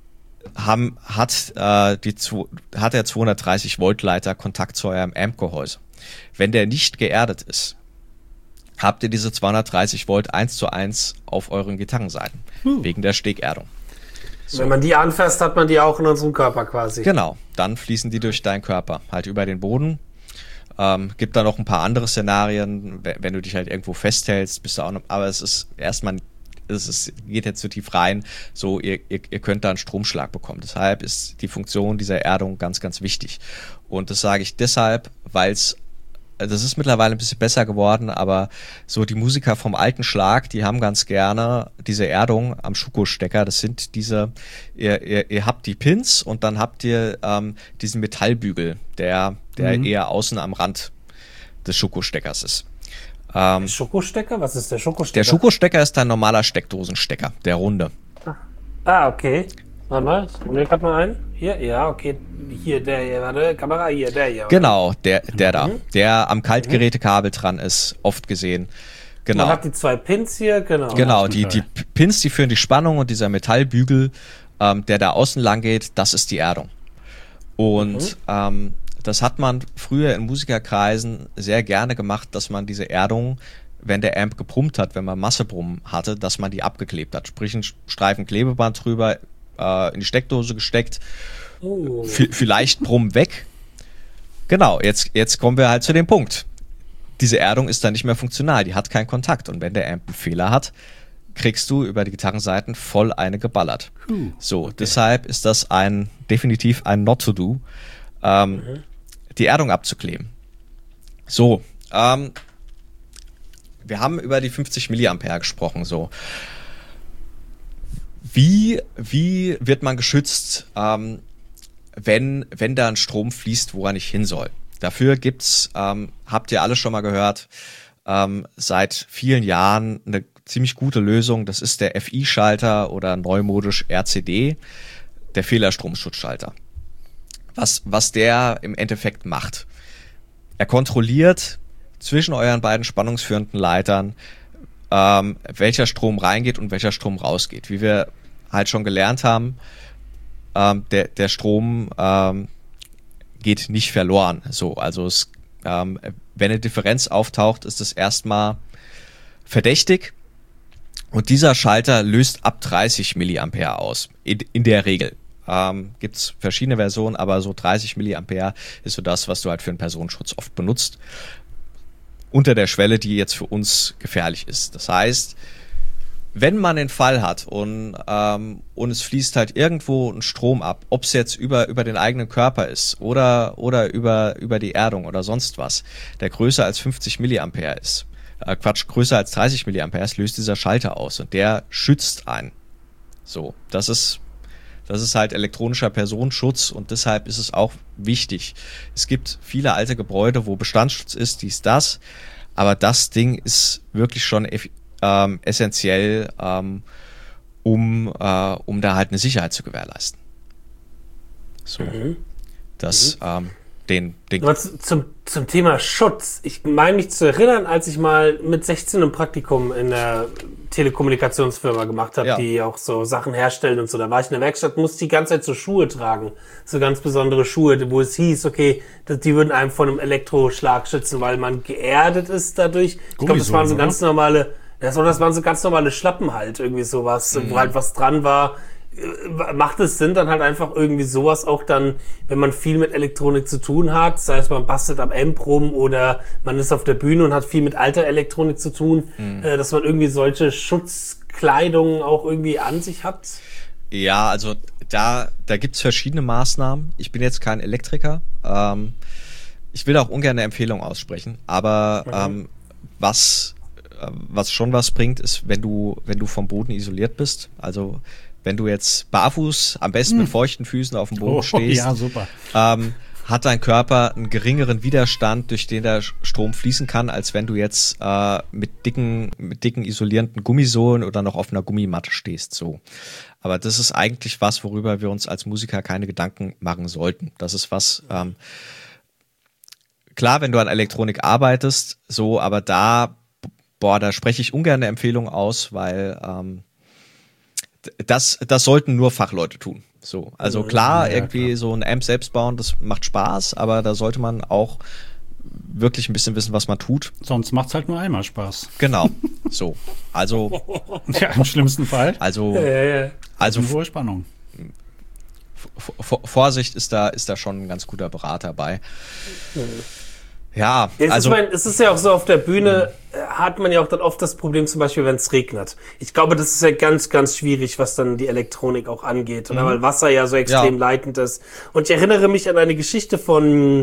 haben, hat, äh, die, hat der zweihundertdreißig Volt Leiter Kontakt zu eurem Amp-Gehäuse. Wenn der nicht geerdet ist, habt ihr diese zweihundertdreißig Volt eins zu eins auf euren Gitarrenseiten, hm. wegen der Stegerdung. So. Wenn man die anfasst, hat man die auch in unserem Körper quasi. Genau, dann fließen die durch deinen Körper, halt über den Boden. Ähm, gibt da noch ein paar andere Szenarien, wenn du dich halt irgendwo festhältst, bist du auch noch, aber es ist erstmal, es ist, geht jetzt zu tief rein, so ihr, ihr, ihr könnt da einen Stromschlag bekommen. Deshalb ist die Funktion dieser Erdung ganz, ganz wichtig. Und das sage ich deshalb, weil es, das ist mittlerweile ein bisschen besser geworden, aber so die Musiker vom alten Schlag, die haben ganz gerne diese Erdung am Schuko-Stecker. Das sind diese, ihr, ihr, ihr habt die Pins und dann habt ihr ähm, diesen Metallbügel, der, der mhm. eher außen am Rand des Schuko-Steckers ist. Ähm, Schokostecker? Was ist der Schokostecker? Der Schokostecker ist ein normaler Steckdosenstecker, der runde. Ah, okay. Warte mal, ich gerade mal ein. Hier, ja, okay. Hier, der hier, warte, Kamera, hier, der hier. Genau, der, der da. Mhm. Der am Kaltgerätekabel dran ist, oft gesehen. Genau. Man hat die zwei Pins hier, genau. Genau, die, die Pins, die führen die Spannung und dieser Metallbügel, ähm, der da außen lang geht, das ist die Erdung. Und mhm. ähm, das hat man früher in Musikerkreisen sehr gerne gemacht, dass man diese Erdung, wenn der Amp gebrummt hat, wenn man Massebrummen hatte, dass man die abgeklebt hat. Sprich, einen Streifen Klebeband drüber, äh, in die Steckdose gesteckt, oh. v- vielleicht Brummen weg. Genau, jetzt, jetzt kommen wir halt zu dem Punkt. Diese Erdung ist dann nicht mehr funktional, die hat keinen Kontakt. Und wenn der Amp einen Fehler hat, kriegst du über die Gitarrenseiten voll eine geballert. Puh, so, okay. Deshalb ist das ein definitiv ein Not-to-Do, ähm, mhm. die Erdung abzukleben. So, ähm, wir haben über die fünfzig Milliampere gesprochen. So, wie wie wird man geschützt, ähm, wenn wenn da ein Strom fließt, wo er nicht hin soll? Dafür gibt's, ähm, habt ihr alle schon mal gehört, ähm, seit vielen Jahren eine ziemlich gute Lösung. Das ist der F I-Schalter oder neumodisch R C D, der Fehlerstromschutzschalter. Was, was der im Endeffekt macht. Er kontrolliert zwischen euren beiden spannungsführenden Leitern, ähm, welcher Strom reingeht und welcher Strom rausgeht. Wie wir halt schon gelernt haben, ähm, der, der Strom ähm, geht nicht verloren. So, also es, ähm, wenn eine Differenz auftaucht, ist es erstmal verdächtig. Und dieser Schalter löst ab dreißig Milliampere aus, in, in der Regel. Ähm, gibt es verschiedene Versionen, aber so dreißig Milliampere ist so das, was du halt für den Personenschutz oft benutzt. Unter der Schwelle, die jetzt für uns gefährlich ist. Das heißt, wenn man den Fall hat und, ähm, und es fließt halt irgendwo ein Strom ab, ob es jetzt über, über den eigenen Körper ist oder, oder über, über die Erdung oder sonst was, der größer als fünfzig Milliampere ist, äh, Quatsch, größer als dreißig Milliampere ist, löst dieser Schalter aus und der schützt einen. So, das ist Das ist halt elektronischer Personenschutz und deshalb ist es auch wichtig. Es gibt viele alte Gebäude, wo Bestandsschutz ist, dies, das, aber das Ding ist wirklich schon eff- ähm, essentiell, ähm, um, äh, um da halt eine Sicherheit zu gewährleisten. So, mhm. das, mhm. ähm, den, den Aber zum, zum Thema Schutz. Ich meine mich zu erinnern, als ich mal mit sechzehn ein Praktikum in der Telekommunikationsfirma gemacht habe, ja. die auch so Sachen herstellen und so. Da war ich in der Werkstatt, musste die ganze Zeit so Schuhe tragen. So ganz besondere Schuhe, wo es hieß, okay, dass die würden einem vor einem Elektroschlag schützen, weil man geerdet ist dadurch. Ich glaube, das waren so ganz normale, das waren so ganz normale Schlappen halt, irgendwie sowas, mhm. wo halt was dran war. Macht es Sinn, dann halt einfach irgendwie sowas auch dann, wenn man viel mit Elektronik zu tun hat, sei es man bastelt am Amp rum oder man ist auf der Bühne und hat viel mit alter Elektronik zu tun, mhm. äh, dass man irgendwie solche Schutzkleidung auch irgendwie an sich hat? Ja, also da, da gibt's verschiedene Maßnahmen. Ich bin jetzt kein Elektriker. Ähm, ich will auch ungern eine Empfehlung aussprechen, aber mhm. ähm, was, äh, was schon was bringt, ist, wenn du, wenn du vom Boden isoliert bist. Also wenn du jetzt barfuß, am besten mhm. mit feuchten Füßen auf dem Boden oh, stehst, ja, super. Ähm, hat dein Körper einen geringeren Widerstand, durch den der Strom fließen kann, als wenn du jetzt äh, mit dicken, mit dicken isolierenden Gummisohlen oder noch auf einer Gummimatte stehst. So. Aber das ist eigentlich was, worüber wir uns als Musiker keine Gedanken machen sollten. Das ist was, ähm, klar, wenn du an Elektronik arbeitest, so, aber da, boah, da spreche ich ungern eine Empfehlung aus, weil ähm, das, das sollten nur Fachleute tun. So, also klar, ja, irgendwie klar. So ein Amp selbst bauen, das macht Spaß, aber da sollte man auch wirklich ein bisschen wissen, was man tut. Sonst macht's halt nur einmal Spaß. Genau, so. Also ja, im schlimmsten Fall. Also, ja, ja, ja. also eine hohe Spannung. Vorsicht ist da, ist da schon ein ganz guter Berater bei. Mhm. Ja, Jetzt also. Ich meine, es ist ja auch so, auf der Bühne mh. hat man ja auch dann oft das Problem, zum Beispiel, wenn es regnet. Ich glaube, das ist ja ganz, ganz schwierig, was dann die Elektronik auch angeht, oder? Mhm. Weil Wasser ja so extrem ja. leitend ist. Und ich erinnere mich an eine Geschichte von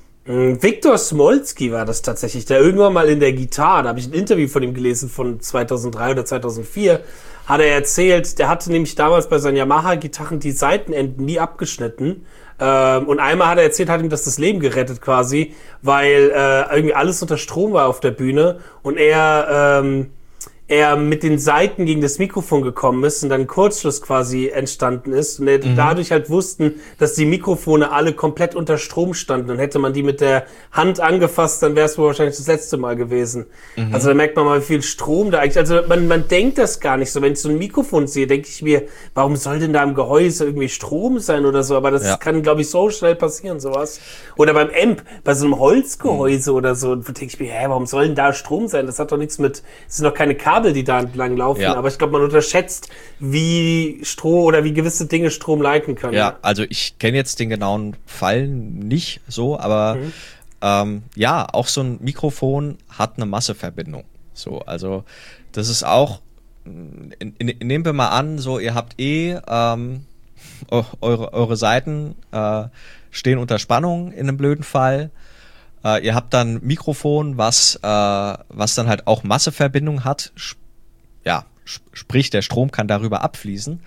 mh, Viktor Smolski war das tatsächlich, der irgendwann mal in der Gitarre, da habe ich ein Interview von ihm gelesen von zweitausenddrei oder zweitausendvier, hat er erzählt, der hatte nämlich damals bei seinen Yamaha-Gitarren die Seitenenden nie abgeschnitten. Ähm, und einmal hat er erzählt, hat ihm das das Leben gerettet quasi, weil äh, irgendwie alles unter Strom war auf der Bühne und er ähm, er mit den Seiten gegen das Mikrofon gekommen ist und dann ein Kurzschluss quasi entstanden ist und er mhm. dadurch halt wussten, dass die Mikrofone alle komplett unter Strom standen und hätte man die mit der Hand angefasst, dann wäre es wohl wahrscheinlich das letzte Mal gewesen. Mhm. Also da merkt man mal, wie viel Strom da eigentlich, also man, man denkt das gar nicht so, wenn ich so ein Mikrofon sehe, denke ich mir, warum soll denn da im Gehäuse irgendwie Strom sein oder so, aber das ja. kann, glaube ich, so schnell passieren, sowas. Oder beim Amp, bei so einem Holzgehäuse mhm. oder so, denke ich mir, hä, warum soll denn da Strom sein? Das hat doch nichts mit, es sind doch keine Kabel, die da entlang laufen, ja. aber ich glaube, man unterschätzt, wie Strom oder wie gewisse Dinge Strom leiten können. Ja, also ich kenne jetzt den genauen Fall nicht so, aber mhm. ähm, ja, auch so ein Mikrofon hat eine Masseverbindung. So, also das ist auch, in, in, nehmen wir mal an, so ihr habt eh ähm, eure, eure Seiten äh, stehen unter Spannung in einem blöden Fall. Uh, ihr habt dann Mikrofon, was, uh, was dann halt auch Masseverbindung hat. Sp- ja, sp- sprich, der Strom kann darüber abfließen.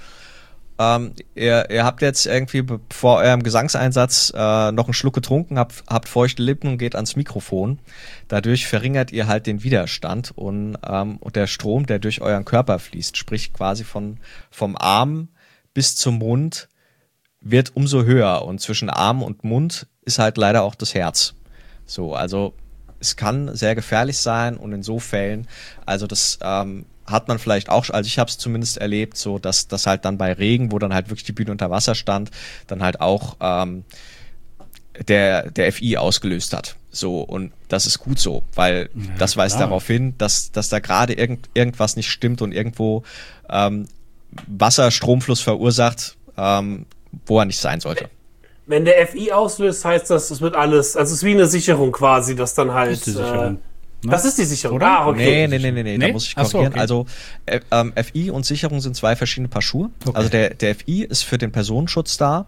Um, ihr, ihr habt jetzt irgendwie vor eurem Gesangseinsatz uh, noch einen Schluck getrunken, habt, habt feuchte Lippen und geht ans Mikrofon. Dadurch verringert ihr halt den Widerstand und, um, und der Strom, der durch euren Körper fließt, sprich quasi von, vom Arm bis zum Mund, wird umso höher. Und zwischen Arm und Mund ist halt leider auch das Herz. So, also es kann sehr gefährlich sein und in so Fällen, also das ähm, hat man vielleicht auch, also ich habe es zumindest erlebt, so dass das halt dann bei Regen, wo dann halt wirklich die Bühne unter Wasser stand, dann halt auch ähm, der der F I ausgelöst hat. So, und das ist gut so, weil ja, das weist klar. darauf hin, dass dass da gerade irgend, irgendwas nicht stimmt und irgendwo ähm, Wasserstromfluss verursacht, ähm, wo er nicht sein sollte. Wenn der F I auslöst, heißt das, es wird alles, also es ist wie eine Sicherung quasi, dass dann halt. Das ist die Sicherung. Äh, ne? Das ist die Sicherung, oder? Ah, okay. Nee, nee, nee, nee, nee, nee? da muss ich korrigieren. So, okay. Also äh, ähm, F I und Sicherung sind zwei verschiedene Paar Schuhe. Okay. Also der, der F I ist für den Personenschutz da.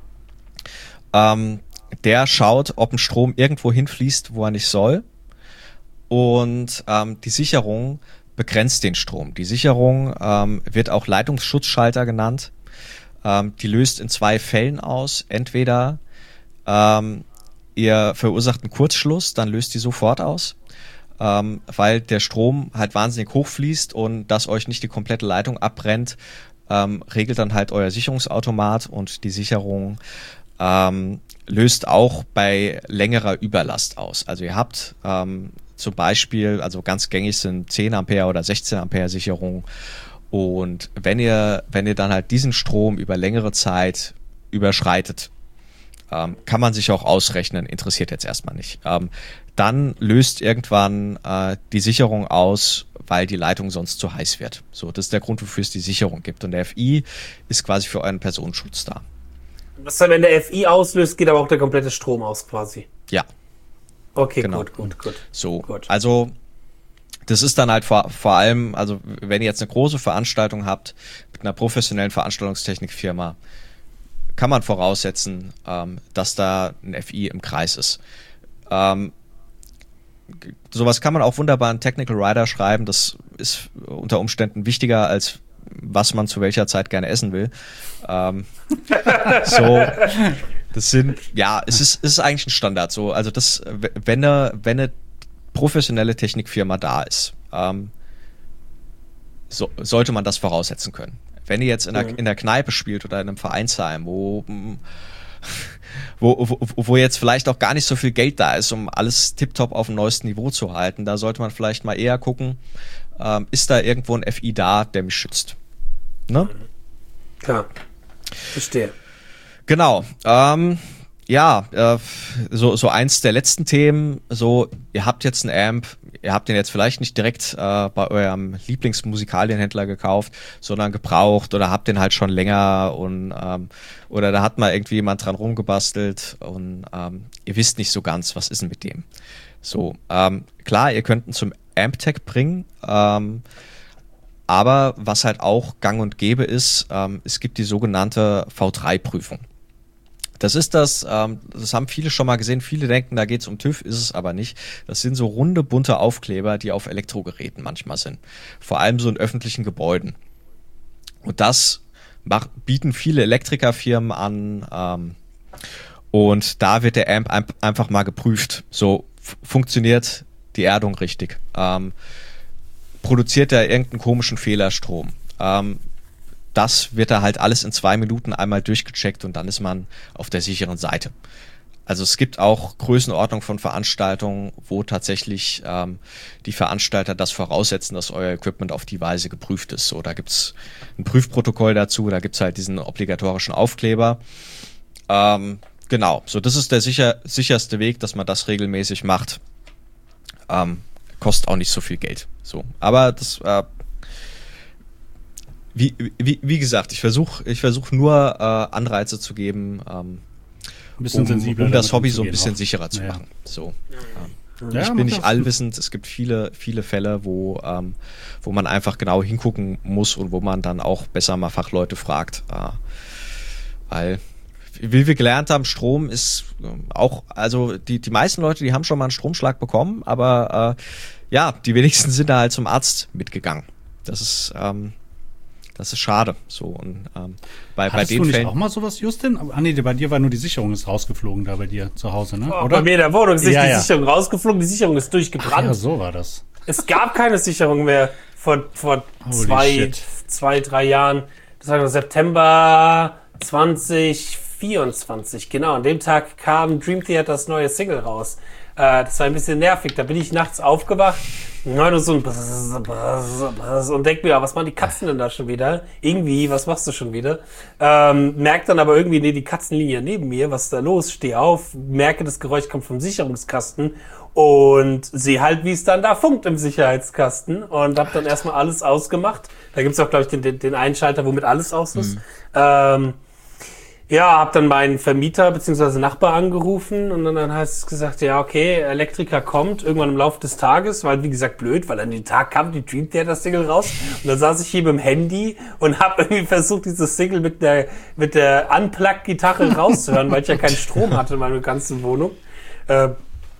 Ähm, der schaut, ob ein Strom irgendwo hinfließt, wo er nicht soll. Und ähm, die Sicherung begrenzt den Strom. Die Sicherung ähm, wird auch Leitungsschutzschalter genannt. Ähm, die löst in zwei Fällen aus. Entweder ähm, ihr verursacht einen Kurzschluss, dann löst die sofort aus, ähm, weil der Strom halt wahnsinnig hoch fließt und dass euch nicht die komplette Leitung abbrennt, ähm, regelt dann halt euer Sicherungsautomat und die Sicherung ähm, löst auch bei längerer Überlast aus. Also ihr habt ähm, zum Beispiel, also ganz gängig sind zehn Ampere oder sechzehn Ampere Sicherung. Und wenn ihr, wenn ihr dann halt diesen Strom über längere Zeit überschreitet, ähm, kann man sich auch ausrechnen, interessiert jetzt erstmal nicht. Ähm, dann löst irgendwann äh, die Sicherung aus, weil die Leitung sonst zu heiß wird. So, das ist der Grund, wofür es die Sicherung gibt. Und der F I ist quasi für euren Personenschutz da. Das heißt, wenn der F I auslöst, geht aber auch der komplette Strom aus quasi. Ja. Okay, genau. gut, gut, gut. So, gut. also Das ist dann halt vor, vor allem, also wenn ihr jetzt eine große Veranstaltung habt mit einer professionellen Veranstaltungstechnikfirma, kann man voraussetzen, ähm, dass da ein F I im Kreis ist. Ähm, sowas kann man auch wunderbar in Technical Writer schreiben. Das ist unter Umständen wichtiger, als was man zu welcher Zeit gerne essen will. Ähm, so, das sind, ja, es ist, es ist eigentlich ein Standard. So, also das, wenn eine, wenn eine professionelle Technikfirma da ist, ähm, so, sollte man das voraussetzen können. Wenn ihr jetzt in der, in der Kneipe spielt oder in einem Vereinsheim, wo, wo, wo, wo jetzt vielleicht auch gar nicht so viel Geld da ist, um alles tiptop auf dem neuesten Niveau zu halten, da sollte man vielleicht mal eher gucken, ähm, ist da irgendwo ein F I da, der mich schützt. Ne? Klar, verstehe. Genau. Ähm, ja, äh, so, so eins der letzten Themen, so, ihr habt jetzt einen Amp, ihr habt den jetzt vielleicht nicht direkt äh, bei eurem Lieblingsmusikalienhändler gekauft, sondern gebraucht oder habt den halt schon länger und ähm, oder da hat mal irgendwie jemand dran rumgebastelt und ähm, ihr wisst nicht so ganz, was ist denn mit dem. So, ähm, klar, ihr könnt ihn zum Amptech bringen, ähm, aber was halt auch gang und gäbe ist, ähm, es gibt die sogenannte V drei Prüfung. Das ist das, ähm, das haben viele schon mal gesehen. Viele denken, da geht's um TÜV, ist es aber nicht. Das sind so runde, bunte Aufkleber, die auf Elektrogeräten manchmal sind. Vor allem so in öffentlichen Gebäuden. Und das mach, bieten viele Elektrikerfirmen an. Ähm, und da wird der Amp ein, einfach mal geprüft. So f- funktioniert die Erdung richtig. Ähm, produziert er irgendeinen komischen Fehlerstrom. Ähm, Das wird da halt alles in zwei Minuten einmal durchgecheckt und dann ist man auf der sicheren Seite. Also es gibt auch Größenordnung von Veranstaltungen, wo tatsächlich ähm, die Veranstalter das voraussetzen, dass euer Equipment auf die Weise geprüft ist. So, da gibt's ein Prüfprotokoll dazu, da gibt's halt diesen obligatorischen Aufkleber. Ähm, genau, so das ist der sicher, sicherste Weg, dass man das regelmäßig macht. Ähm, kostet auch nicht so viel Geld. So, aber das äh, Wie, wie, wie gesagt, ich versuche ich versuch nur äh, Anreize zu geben, ähm, ein bisschen um, sensibler um das Hobby so ein umzugehen bisschen auch. sicherer zu Ja, ja. machen. So, ähm, Ja, ich bin macht nicht das. allwissend, es gibt viele, viele Fälle, wo, ähm, wo man einfach genau hingucken muss und wo man dann auch besser mal Fachleute fragt. Äh, weil, wie wir gelernt haben, Strom ist ähm, auch, also die, die meisten Leute, die haben schon mal einen Stromschlag bekommen, aber äh, ja, die wenigsten sind da halt zum Arzt mitgegangen. Das ist, ähm, Das ist schade. So, und ähm, bei, bei Hattest den du nicht Fällen. auch mal sowas, Justin? Ah nee, bei dir war nur die Sicherung ist rausgeflogen da bei dir zu Hause, ne? Oh, Oder? bei mir in der Wohnung ist nicht Ja, die ja. Sicherung rausgeflogen, die Sicherung ist durchgebrannt. Ja, so war das. Es gab keine Sicherung mehr vor, vor Holy zwei, shit. zwei, drei Jahren. Das war September zwanzig vierundzwanzig. Genau, an dem Tag kam Dream Theaters neue Single raus. Äh, das war ein bisschen nervig. Da bin ich nachts aufgewacht und hörte so ein Bzz, Bzz, Bzz und denk mir, was machen die Katzen denn da schon wieder? Irgendwie, was machst du schon wieder? Ähm, merk dann aber irgendwie, nee, die Katzenlinie neben mir, was ist da los? Steh auf, merke, das Geräusch kommt vom Sicherungskasten und sehe halt, wie es dann da funkt im Sicherheitskasten und hab dann erstmal alles ausgemacht. Da gibt's auch, glaube ich, den, den, den Einschalter, womit alles aus ist. Mhm. Ähm, Ja, hab dann meinen Vermieter bzw. Nachbar angerufen und dann, dann heißt es gesagt, ja okay, Elektriker kommt irgendwann im Laufe des Tages, weil wie gesagt blöd, weil an dem Tag kam die Dream Theater Single raus und dann saß ich hier mit dem Handy und hab irgendwie versucht, dieses Single mit der mit der Unplugged-Gitarre rauszuhören, weil ich ja keinen Strom hatte in meiner ganzen Wohnung. Äh,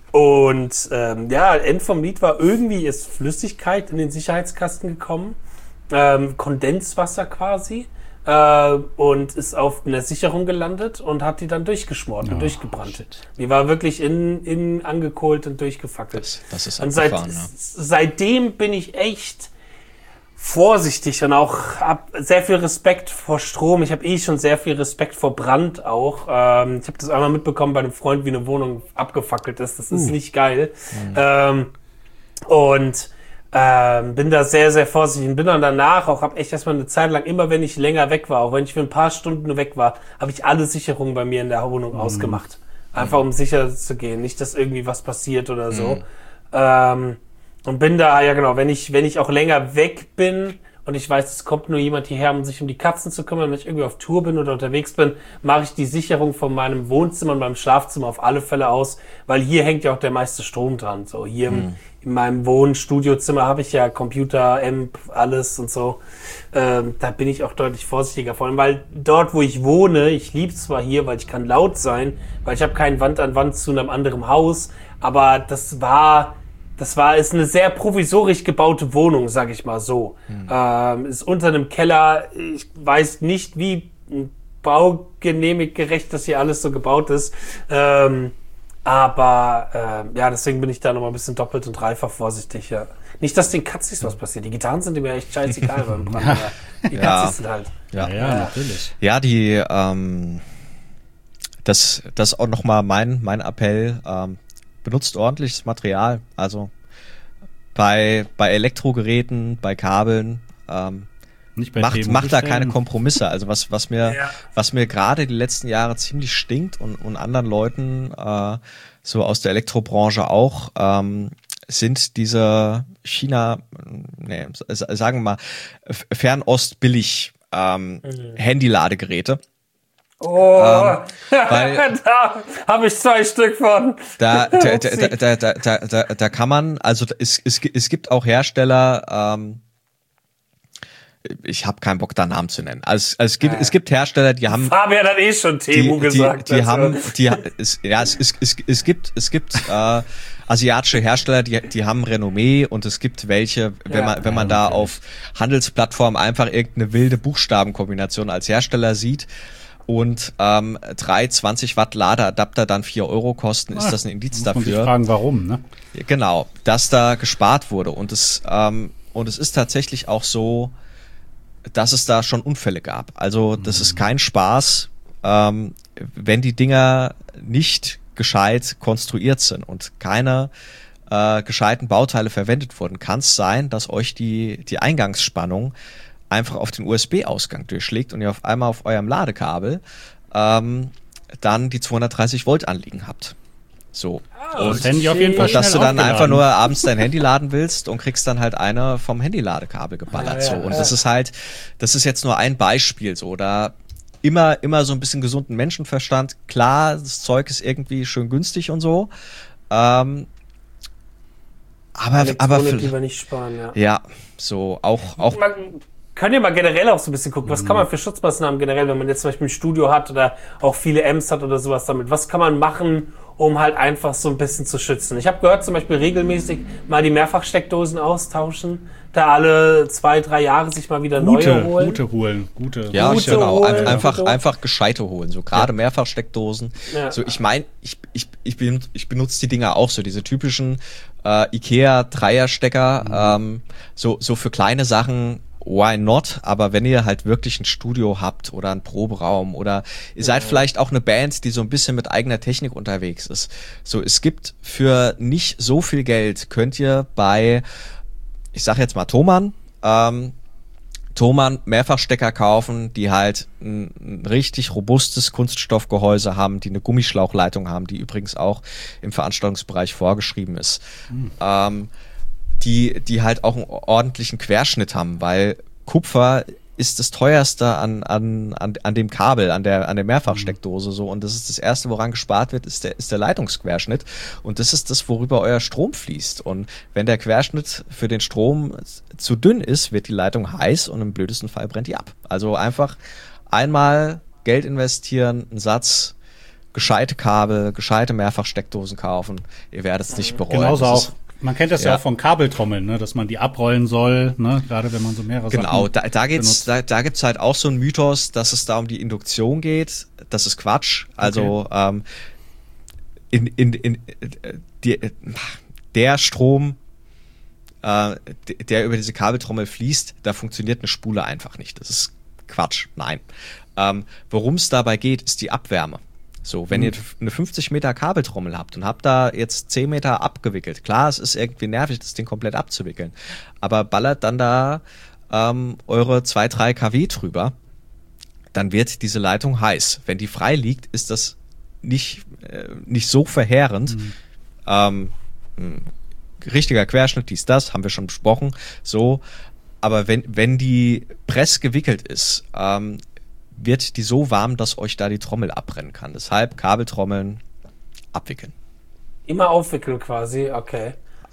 und ähm, ja, End vom Lied war, irgendwie ist Flüssigkeit in den Sicherheitskasten gekommen, ähm, Kondenswasser quasi. Äh, und ist auf einer Sicherung gelandet und hat die dann durchgeschmort und Oh, durchgebrannt. shit. Die war wirklich innen in angekohlt und durchgefackelt. Das, das ist und seit, abgefahren, ja. seitdem bin ich echt vorsichtig und auch hab sehr viel Respekt vor Strom. Ich habe eh schon sehr viel Respekt vor Brand auch. Ähm, ich habe das einmal mitbekommen bei einem Freund, wie eine Wohnung abgefackelt ist. Das ist Uh. nicht geil. Mhm. Ähm, und Ähm, bin da sehr, sehr vorsichtig und bin dann danach auch, hab echt erstmal eine Zeit lang, immer wenn ich länger weg war, auch wenn ich für ein paar Stunden nur weg war, habe ich alle Sicherungen bei mir in der Wohnung mhm. ausgemacht. Einfach um sicher zu gehen, nicht, dass irgendwie was passiert oder so. Mhm. Ähm, und bin da, ja genau, wenn ich, wenn ich auch länger weg bin und ich weiß, es kommt nur jemand hierher, um sich um die Katzen zu kümmern, wenn ich irgendwie auf Tour bin oder unterwegs bin, mache ich die Sicherung von meinem Wohnzimmer und meinem Schlafzimmer auf alle Fälle aus, weil hier hängt ja auch der meiste Strom dran. So, hier, mhm. in meinem Wohnstudiozimmer habe ich ja Computer, Amp, alles und so. Ähm, da bin ich auch deutlich vorsichtiger. Vor allem, weil dort, wo ich wohne, ich liebe es zwar hier, weil ich kann laut sein, weil ich habe keinen Wand an Wand zu einem anderen Haus, aber das war... Das war, ist eine sehr provisorisch gebaute Wohnung, sag ich mal so. Hm. Ähm, ist unter einem Keller. Ich weiß nicht, wie baugenehmiggerecht das hier alles so gebaut ist. Ähm, aber ähm, ja, deswegen bin ich da nochmal ein bisschen doppelt und dreifach vorsichtig. Ja. Nicht, dass den Katzis was passiert. Die Gitarren sind mir echt scheißegal beim Brand. Ja. Die Katzis Ja. sind halt. Ja, Ja, ja. natürlich. Ja, die, ähm, das, das ist auch nochmal mein, mein Appell, ähm, benutzt ordentliches Material, also bei, bei Elektrogeräten, bei Kabeln, ähm, Nicht bei macht, Temu macht da bestellen. keine Kompromisse. Also was, was mir, Ja. was mir gerade die letzten Jahre ziemlich stinkt und, und anderen Leuten, äh, so aus der Elektrobranche auch, ähm, sind diese China, nee, sagen wir mal, Fernost billig, ähm, Mhm. Handyladegeräte. Oh, Ähm, weil- da habe ich zwei Stück von. Da, da, da, da, da, da, da, da kann man, also es, es, es gibt auch Hersteller, ähm, ich habe keinen Bock, da Namen zu nennen. Also, also es, gibt, es gibt Hersteller, die haben Fabian hat eh schon Temu die, gesagt. die, die also. haben, die, es, ja, es, es, es, es gibt, es gibt äh, asiatische Hersteller, die, die haben Renommee und es gibt welche, wenn Ja. man, wenn man Ja, da natürlich. auf Handelsplattformen einfach irgendeine wilde Buchstabenkombination als Hersteller sieht und ähm, drei zwanzig Watt Ladeadapter dann vier Euro kosten, ist Ah, das ein Indiz muss man sich dafür. fragen, warum, ne? Genau, dass da gespart wurde und es ähm, und es ist tatsächlich auch so, dass es da schon Unfälle gab. Also das ist kein Spaß, ähm, wenn die Dinger nicht gescheit konstruiert sind und keine äh, gescheiten Bauteile verwendet wurden, kann es sein, dass euch die die Eingangsspannung einfach auf den U S B-Ausgang durchschlägt und ihr auf einmal auf eurem Ladekabel ähm, dann die zweihundertdreißig Volt anliegen habt. So. Das Handy auf jeden Fall Und dass du schnell dann einfach aufgeladen. nur abends dein Handy laden willst und kriegst dann halt eine vom Handyladekabel geballert. Ja, so. ja, Und ja. das ist halt, das ist jetzt nur ein Beispiel so. Da immer, immer so ein bisschen gesunden Menschenverstand. Klar, das Zeug ist irgendwie schön günstig und so. Ähm, aber, aber Elektronik für, lieber nicht sparen, ja. ja, so auch, auch Man, könnt ihr mal generell auch so ein bisschen gucken, was kann man für Schutzmaßnahmen generell, wenn man jetzt zum Beispiel ein Studio hat oder auch viele Amps hat oder sowas damit, was kann man machen, um halt einfach so ein bisschen zu schützen? Ich habe gehört, zum Beispiel regelmäßig mal die Mehrfachsteckdosen austauschen, da alle zwei, drei Jahre sich mal wieder neue Gute, holen. gute holen, gute. Ja, Gute genau. holen, Ein, einfach, gute- einfach gescheite holen. So gerade Mehrfachsteckdosen. Ja. So, ich meine, ich, ich, ich, benutze, ich benutze die Dinger auch so, diese typischen äh, Ikea Dreierstecker. Ähm, so, so für kleine Sachen, why not? Aber wenn ihr halt wirklich ein Studio habt oder einen Proberaum oder ihr seid vielleicht auch eine Band, die so ein bisschen mit eigener Technik unterwegs ist. So, es gibt für nicht so viel Geld, könnt ihr bei, ich sag jetzt mal Thomann, ähm, Thomann Mehrfachstecker kaufen, die halt ein, ein richtig robustes Kunststoffgehäuse haben, die eine Gummischlauchleitung haben, die übrigens auch im Veranstaltungsbereich vorgeschrieben ist. Ähm, die, die halt auch einen ordentlichen Querschnitt haben, weil Kupfer ist das teuerste an, an, an, an dem Kabel, an der, an der Mehrfachsteckdose so. Und das ist das erste, woran gespart wird, ist der, ist der Leitungsquerschnitt. Und das ist das, worüber euer Strom fließt. Und wenn der Querschnitt für den Strom zu dünn ist, wird die Leitung heiß und im blödesten Fall brennt die ab. Also einfach einmal Geld investieren, einen Satz, gescheite Kabel, gescheite Mehrfachsteckdosen kaufen. Ihr werdet es nicht bereuen. Genauso Das auch. ist- Man kennt das ja, Ja. auch von Kabeltrommeln, ne, dass man die abrollen soll, ne, gerade wenn man so mehrere Genau, Sachen da, da geht's, benutzt. da, da gibt's halt auch so einen Mythos, dass es da um die Induktion geht. Das ist Quatsch. Also ähm, in, in, in äh, die, äh, der Strom, äh, d- der über diese Kabeltrommel fließt, da funktioniert eine Spule einfach nicht. Das ist Quatsch. Nein. Ähm, worum es dabei geht, ist die Abwärme. So, wenn ihr eine fünfzig Meter Kabeltrommel habt und habt da jetzt zehn Meter abgewickelt, klar, es ist irgendwie nervig, das Ding komplett abzuwickeln, aber ballert dann da ähm, eure zwei, drei Kilowatt drüber, dann wird diese Leitung heiß. Wenn die frei liegt, ist das nicht, äh, nicht so verheerend. Ähm, mh, richtiger Querschnitt, dies, das, haben wir schon besprochen, so, aber wenn, wenn die press gewickelt ist, ähm, wird die so warm, dass euch da die Trommel abbrennen kann. Deshalb Kabeltrommeln abwickeln. Immer aufwickeln quasi, okay.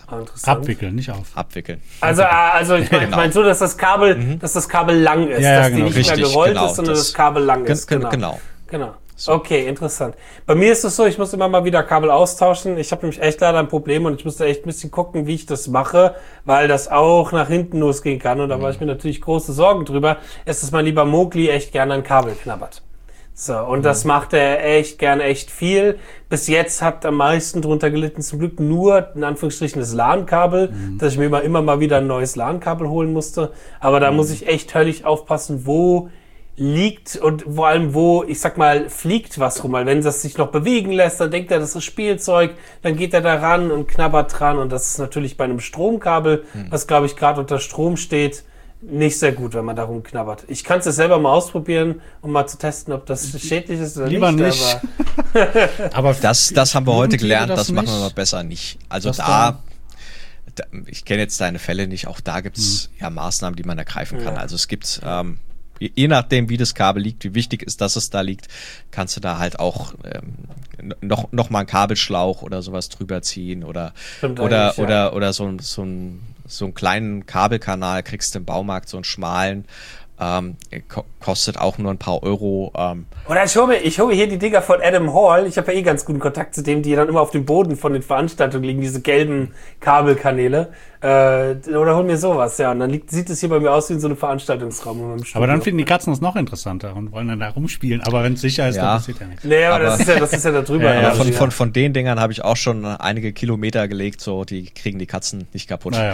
Ah, interessant. Abwickeln, nicht auf. Abwickeln. Also, also ich meine Genau. ich mein so, dass das Kabel, mhm. dass das Kabel lang ist, Ja, ja, dass genau. die nicht Richtig, mehr gerollt genau, ist, sondern das- das, Kabel lang Gen- ist. gen- Genau. genau. Genau. So. Okay, interessant. Bei mir ist es so, ich muss immer mal wieder Kabel austauschen. Ich habe nämlich echt leider ein Problem und ich musste echt ein bisschen gucken, wie ich das mache, weil das auch nach hinten losgehen kann. Und da war ich mir natürlich große Sorgen drüber. Es ist mein lieber Mogli echt gerne ein Kabel knabbert. So, und das macht er echt gerne echt viel. Bis jetzt hat am meisten drunter gelitten zum Glück nur, in Anführungsstrichen, das LAN-Kabel, mhm. dass ich mir immer, immer mal wieder ein neues LAN-Kabel holen musste. Aber da mhm. muss ich echt höllisch aufpassen, wo liegt und vor allem wo, ich sag mal, fliegt was rum. Weil wenn das sich noch bewegen lässt, dann denkt er, das ist Spielzeug, dann geht er da ran und knabbert dran. Und das ist natürlich bei einem Stromkabel, mhm. was glaube ich gerade unter Strom steht, nicht sehr gut, wenn man da rumknabbert. Ich kann es jetzt selber mal ausprobieren, um mal zu testen, ob das schädlich ist oder Lieber nicht. nicht. Aber, Aber das, das haben wir heute gelernt, das, das machen wir nicht? mal besser nicht. Also Das da, da, ich kenne jetzt deine Fälle nicht, auch da gibt's ja Maßnahmen, die man ergreifen kann. Ja. Also es gibt, ähm, je, je nachdem, wie das Kabel liegt, wie wichtig ist, dass es da liegt, kannst du da halt auch ähm, noch, noch mal einen Kabelschlauch oder sowas drüber ziehen oder, Stimmt oder, eigentlich, ja. oder, oder so, ein- so ein so einen kleinen Kabelkanal kriegst du im Baumarkt, so einen schmalen, ähm, ko- kostet auch nur ein paar Euro. Ähm, oder ich hole, ich hole hier die Dinger von Adam Hall. Ich habe ja eh ganz guten Kontakt zu dem, die dann immer auf dem Boden von den Veranstaltungen liegen, diese gelben Kabelkanäle. Äh, oder hol mir sowas, ja. Und dann liegt, sieht es hier bei mir aus wie in so einem Veranstaltungsraum. In meinem Studio. Aber dann finden die Katzen das noch interessanter und wollen dann da rumspielen. Aber wenn es sicher ist, Ja. dann passiert ja nichts. Nee, aber, Aber- das ist ja, das ist ja da drüber. Ja, ja, aber Aber von, ja. von, von den Dingern habe ich auch schon einige Kilometer gelegt, so die kriegen die Katzen nicht kaputt. Naja,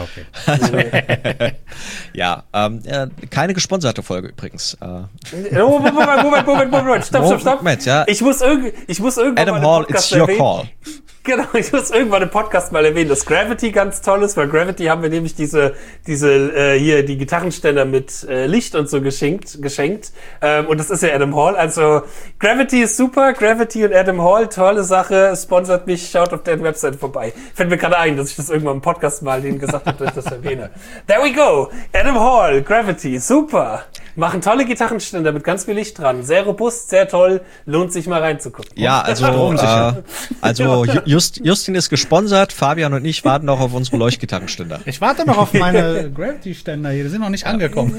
okay. Ja, ähm, ja, keine gesponserte Folge übrigens. Äh, Oh, Moment, Moment, Moment, Moment, Moment, stopp, stopp, stopp. Moment, ja. Ich muss, irg ich muss irgendwann Adam mal Hall, im Podcast it's your erwähnen. call. Genau, ich muss irgendwann im Podcast mal erwähnen, dass Gravity ganz toll ist, weil Gravity haben wir nämlich diese, diese äh, hier die Gitarrenständer mit äh, Licht und so geschenkt, geschenkt. Ähm, und das ist ja Adam Hall. Also Gravity ist super, Gravity und Adam Hall, tolle Sache, sponsert mich, schaut auf deren Website vorbei. Fällt mir gerade ein, dass ich das irgendwann im Podcast mal denen gesagt habe, dass ich das erwähne. There we go, Adam Hall, Gravity, super. Machen tolle Gitarrenständer mit ganz viel Licht dran, sehr robust, sehr toll, lohnt sich mal reinzugucken. Ja, also, äh, also Ju- Just, Justin ist gesponsert, Fabian und ich warten noch auf unsere Leuchtgitarrenständer. Ich warte noch auf meine Gravity-Ständer hier, die sind noch nicht angekommen.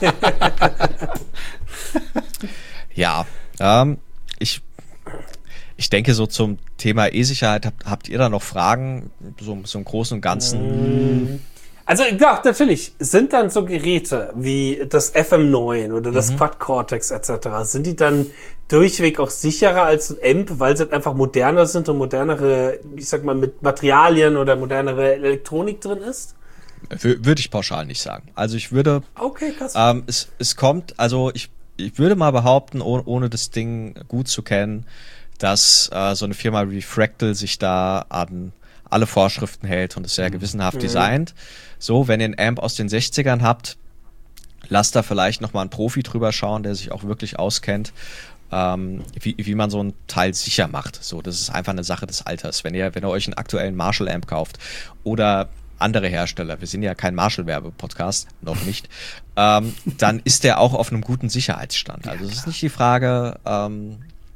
Ja, ähm, ich, ich denke so zum Thema E-Sicherheit, habt, habt ihr da noch Fragen, so, so im Großen und Ganzen? Also ja, natürlich. Sind dann so Geräte wie das F M neun oder das Mhm. Quad Cortex et cetera, sind die dann durchweg auch sicherer als ein Amp, weil sie einfach moderner sind und modernere, ich sag mal, mit Materialien oder modernere Elektronik drin ist? W- Würde ich pauschal nicht sagen. Also ich würde, Okay, krass. ähm, es, es kommt, also ich, ich würde mal behaupten, ohne, ohne das Ding gut zu kennen, dass äh, so eine Firma wie Fractal sich da an alle Vorschriften hält und es sehr gewissenhaft designt. So, wenn ihr einen Amp aus den sechzigern habt, lasst da vielleicht nochmal einen Profi drüber schauen, der sich auch wirklich auskennt, ähm, wie, wie man so ein Teil sicher macht. So, das ist einfach eine Sache des Alters. Wenn ihr, wenn ihr euch einen aktuellen Marshall-Amp kauft oder andere Hersteller, wir sind ja kein Marshall-Werbe-Podcast, noch nicht, ähm, dann ist der auch auf einem guten Sicherheitsstand. Also es ist nicht die Frage, ähm,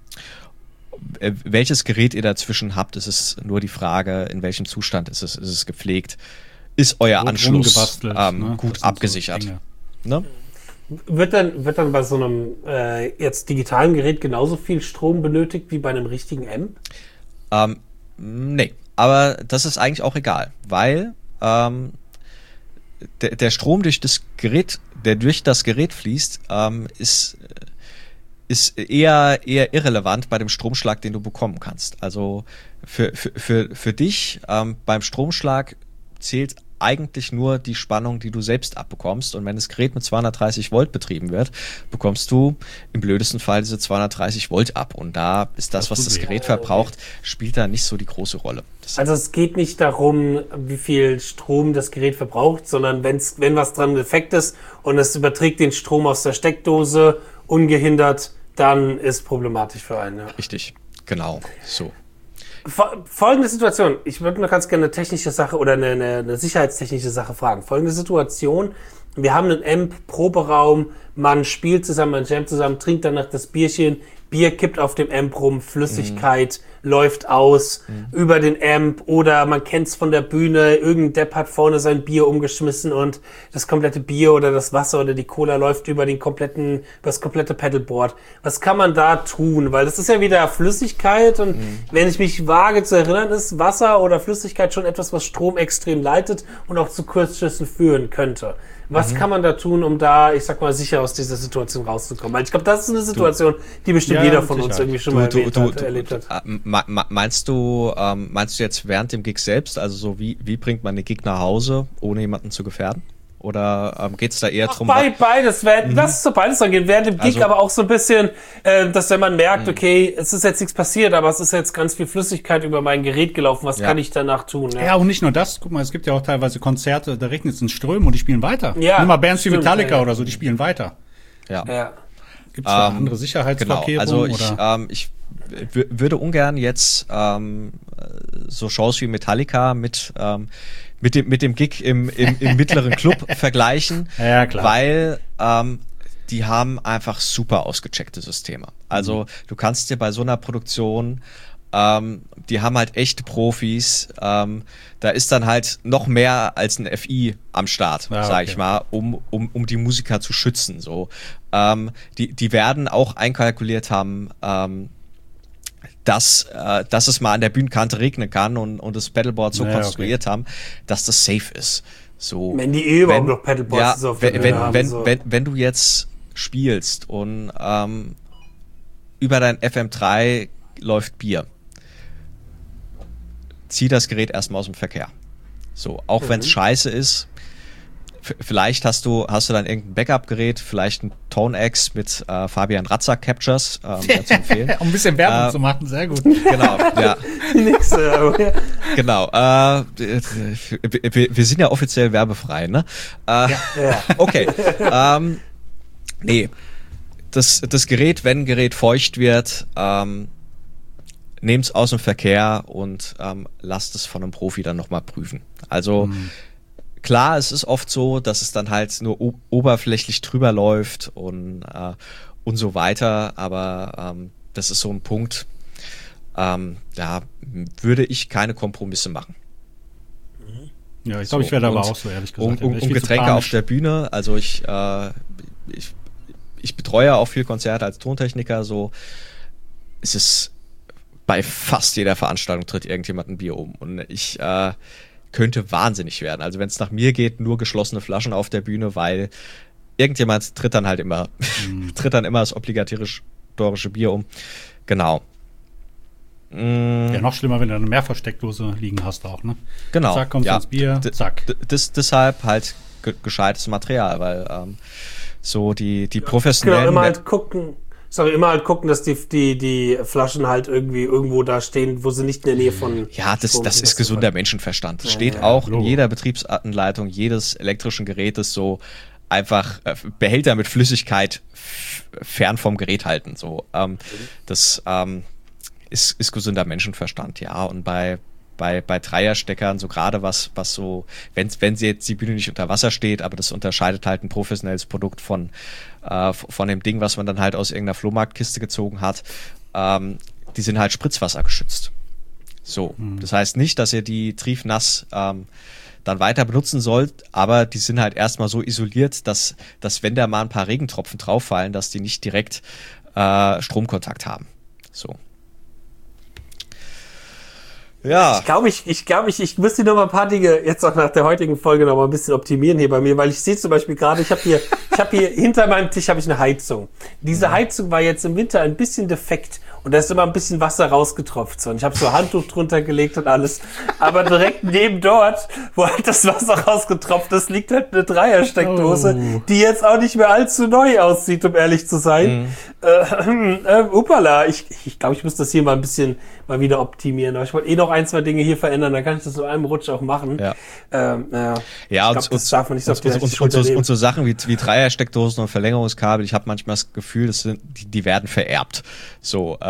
äh, welches Gerät ihr dazwischen habt, es ist nur die Frage, in welchem Zustand ist es, ist es gepflegt, ist euer Rot Anschluss rumgebastelt, ähm, ne? Das gut sind so abgesichert. Dinge. Ne? Wird dann, wird dann bei so einem äh, jetzt digitalen Gerät genauso viel Strom benötigt wie bei einem richtigen Amp? Ähm, nee, aber das ist eigentlich auch egal, weil ähm, der, der Strom durch das Gerät, der durch das Gerät fließt, ähm, ist ist eher eher irrelevant bei dem Stromschlag, den du bekommen kannst. Also für für für, für dich ähm, beim Stromschlag zählt eigentlich nur die Spannung, die du selbst abbekommst. Und wenn das Gerät mit zweihundertdreißig Volt betrieben wird, bekommst du im blödesten Fall diese zweihundertdreißig Volt ab. Und da ist das, was das Gerät verbraucht, spielt da nicht so die große Rolle. Das Also es geht nicht darum, wie viel Strom das Gerät verbraucht, sondern wenn's, wenn was dran defekt ist und es überträgt den Strom aus der Steckdose ungehindert, dann ist problematisch für einen. Ja. richtig, genau, so. Fol- Folgende Situation. Ich würde noch ganz gerne eine technische Sache oder eine, eine, eine sicherheitstechnische Sache fragen. Folgende Situation. Wir haben einen Amp, Proberaum, man spielt zusammen, man jammt zusammen, trinkt danach das Bierchen. Bier kippt auf dem Amp rum, Flüssigkeit mm. läuft aus mm. über den Amp oder man kennt's von der Bühne, irgendein Depp hat vorne sein Bier umgeschmissen und das komplette Bier oder das Wasser oder die Cola läuft über den kompletten, über das komplette Pedalboard. Was kann man da tun? Weil das ist ja wieder Flüssigkeit und mm. wenn ich mich wage zu erinnern, ist Wasser oder Flüssigkeit schon etwas, was Strom extrem leitet und auch zu Kurzschüssen führen könnte. Was mhm. kann man da tun, um da, ich sag mal, sicher aus dieser Situation rauszukommen? Weil ich glaube, das ist eine Situation, du, die bestimmt ja, jeder von uns irgendwie schon du, mal erlebt, du, hat, du, erlebt hat. Meinst du, ähm, meinst du jetzt während dem Gig selbst, also so wie, wie bringt man den Gig nach Hause, ohne jemanden zu gefährden? Oder ähm, geht es da eher Ach, drum? Bei, beides, während, mhm. lass es so beides angehen. Während dem Gig also, aber auch so ein bisschen, äh, dass wenn man merkt, okay, es ist jetzt nichts passiert, aber es ist jetzt ganz viel Flüssigkeit über mein Gerät gelaufen, was ja. kann ich danach tun? Ja? ja, und nicht nur das, guck mal, es gibt ja auch teilweise Konzerte, da regnet es in Strömen und die spielen weiter. Ja, Nimm mal Bands wie stimmt, Metallica ja, ja. oder so, die spielen weiter. Ja. ja. Gibt es da ähm, andere Sicherheitsvorkehrungen? Genau, also ich, oder? Ähm, ich w- würde ungern jetzt ähm, so Shows wie Metallica mit ähm, mit dem mit dem Gig im im, im mittleren Club vergleichen, ja, klar. weil ähm, die haben einfach super ausgecheckte Systeme. Also mhm. du kannst dir bei so einer Produktion, ähm, die haben halt echte Profis, ähm, da ist dann halt noch mehr als ein F I am Start, ja, sag okay. ich mal, um um um die Musiker zu schützen. So, ähm, die die werden auch einkalkuliert haben. Ähm, dass, äh, dass es mal an der Bühnenkante regnen kann und, und das Pedalboard so naja, konstruiert okay. haben, dass das safe ist. So, wenn die eh überhaupt noch Pedalboards ja, auf wenn, wenn, haben, wenn, so. wenn, wenn du jetzt spielst und ähm, über dein F M drei läuft Bier, zieh das Gerät erstmal aus dem Verkehr. So, auch mhm. wenn es scheiße ist, vielleicht hast du hast du dann irgendein Backup-Gerät, vielleicht ein Tone-X mit äh, Fabian Ratzer Captures, ähm, zu empfehlen. Um ein bisschen Werbung äh, zu machen, sehr gut. Genau, ja. Nix, äh, genau. Äh, wir, wir sind ja offiziell werbefrei, ne? Äh, ja, ja. Okay. ähm, nee, das, das Gerät, wenn ein Gerät feucht wird, ähm, nehmt's aus dem Verkehr und ähm, lasst es von einem Profi dann nochmal prüfen. Also mhm. Klar, es ist oft so, dass es dann halt nur o- oberflächlich drüber läuft und, äh, und so weiter, aber ähm, das ist so ein Punkt, ähm, da würde ich keine Kompromisse machen. Ja, ich glaube, so, ich werde aber auch so, ehrlich gesagt. Um, um, um Getränke auf der Bühne, also ich, äh, ich, ich betreue auch viel Konzerte als Tontechniker, so es ist bei fast jeder Veranstaltung tritt irgendjemand ein Bier um und ich äh, könnte wahnsinnig werden. Also wenn es nach mir geht, nur geschlossene Flaschen auf der Bühne, weil irgendjemand tritt dann halt immer, mm. tritt dann immer das obligatorische Bier um. Genau. Mm. Ja, noch schlimmer, wenn du eine Mehrversteckdose liegen hast auch, ne? Genau. Zack, kommst du ja. ins Bier, D- zack. D- das, deshalb halt ge- gescheites Material, weil ähm, so die, die professionellen... Genau, immer halt gucken... Sorry, immer halt gucken, dass die, die, die Flaschen halt irgendwie irgendwo da stehen, wo sie nicht in der Nähe von... Ja, das, das ist gesunder Menschenverstand. Das ja, steht ja, auch Logo. In jeder Betriebsanleitung jedes elektrischen Gerätes so einfach äh, Behälter mit Flüssigkeit f- fern vom Gerät halten. So, ähm, das ähm, ist, ist gesunder Menschenverstand, ja. Und bei bei bei Dreiersteckern so gerade was was so, wenn wenn sie jetzt die Bühne nicht unter Wasser steht, aber das unterscheidet halt ein professionelles Produkt von äh, von dem Ding, was man dann halt aus irgendeiner Flohmarktkiste gezogen hat. Ähm, die sind halt Spritzwasser geschützt. So, mhm. Das heißt nicht, dass ihr die triefnass ähm, dann weiter benutzen sollt, aber die sind halt erstmal so isoliert, dass dass wenn da mal ein paar Regentropfen drauf fallen, dass die nicht direkt äh, Stromkontakt haben. So. Ja. Ich glaube, ich, ich glaube, ich, ich müsste noch mal ein paar Dinge jetzt auch nach der heutigen Folge noch mal ein bisschen optimieren hier bei mir, weil ich sehe zum Beispiel gerade, ich habe hier, ich habe hier hinter meinem Tisch habe ich eine Heizung. Diese Heizung war jetzt im Winter ein bisschen defekt und da ist immer ein bisschen Wasser rausgetropft so. Und ich habe so ein Handtuch drunter gelegt und alles. Aber direkt neben dort, wo halt das Wasser rausgetropft ist, liegt halt eine Dreiersteckdose, oh. die jetzt auch nicht mehr allzu neu aussieht, um ehrlich zu sein. Mhm. Äh, äh, upala, ich, ich glaube, ich muss das hier mal ein bisschen mal wieder optimieren. Aber ich wollte eh noch ein, zwei Dinge hier verändern, dann kann ich das in einem Rutsch auch machen. Ja, ähm, ja. ja ich glaube, das darf man nicht so auf die und, und, und, so, und so Sachen wie, wie Dreiersteckdosen und Verlängerungskabel, ich habe manchmal das Gefühl, das sind, die, die werden vererbt. So, äh,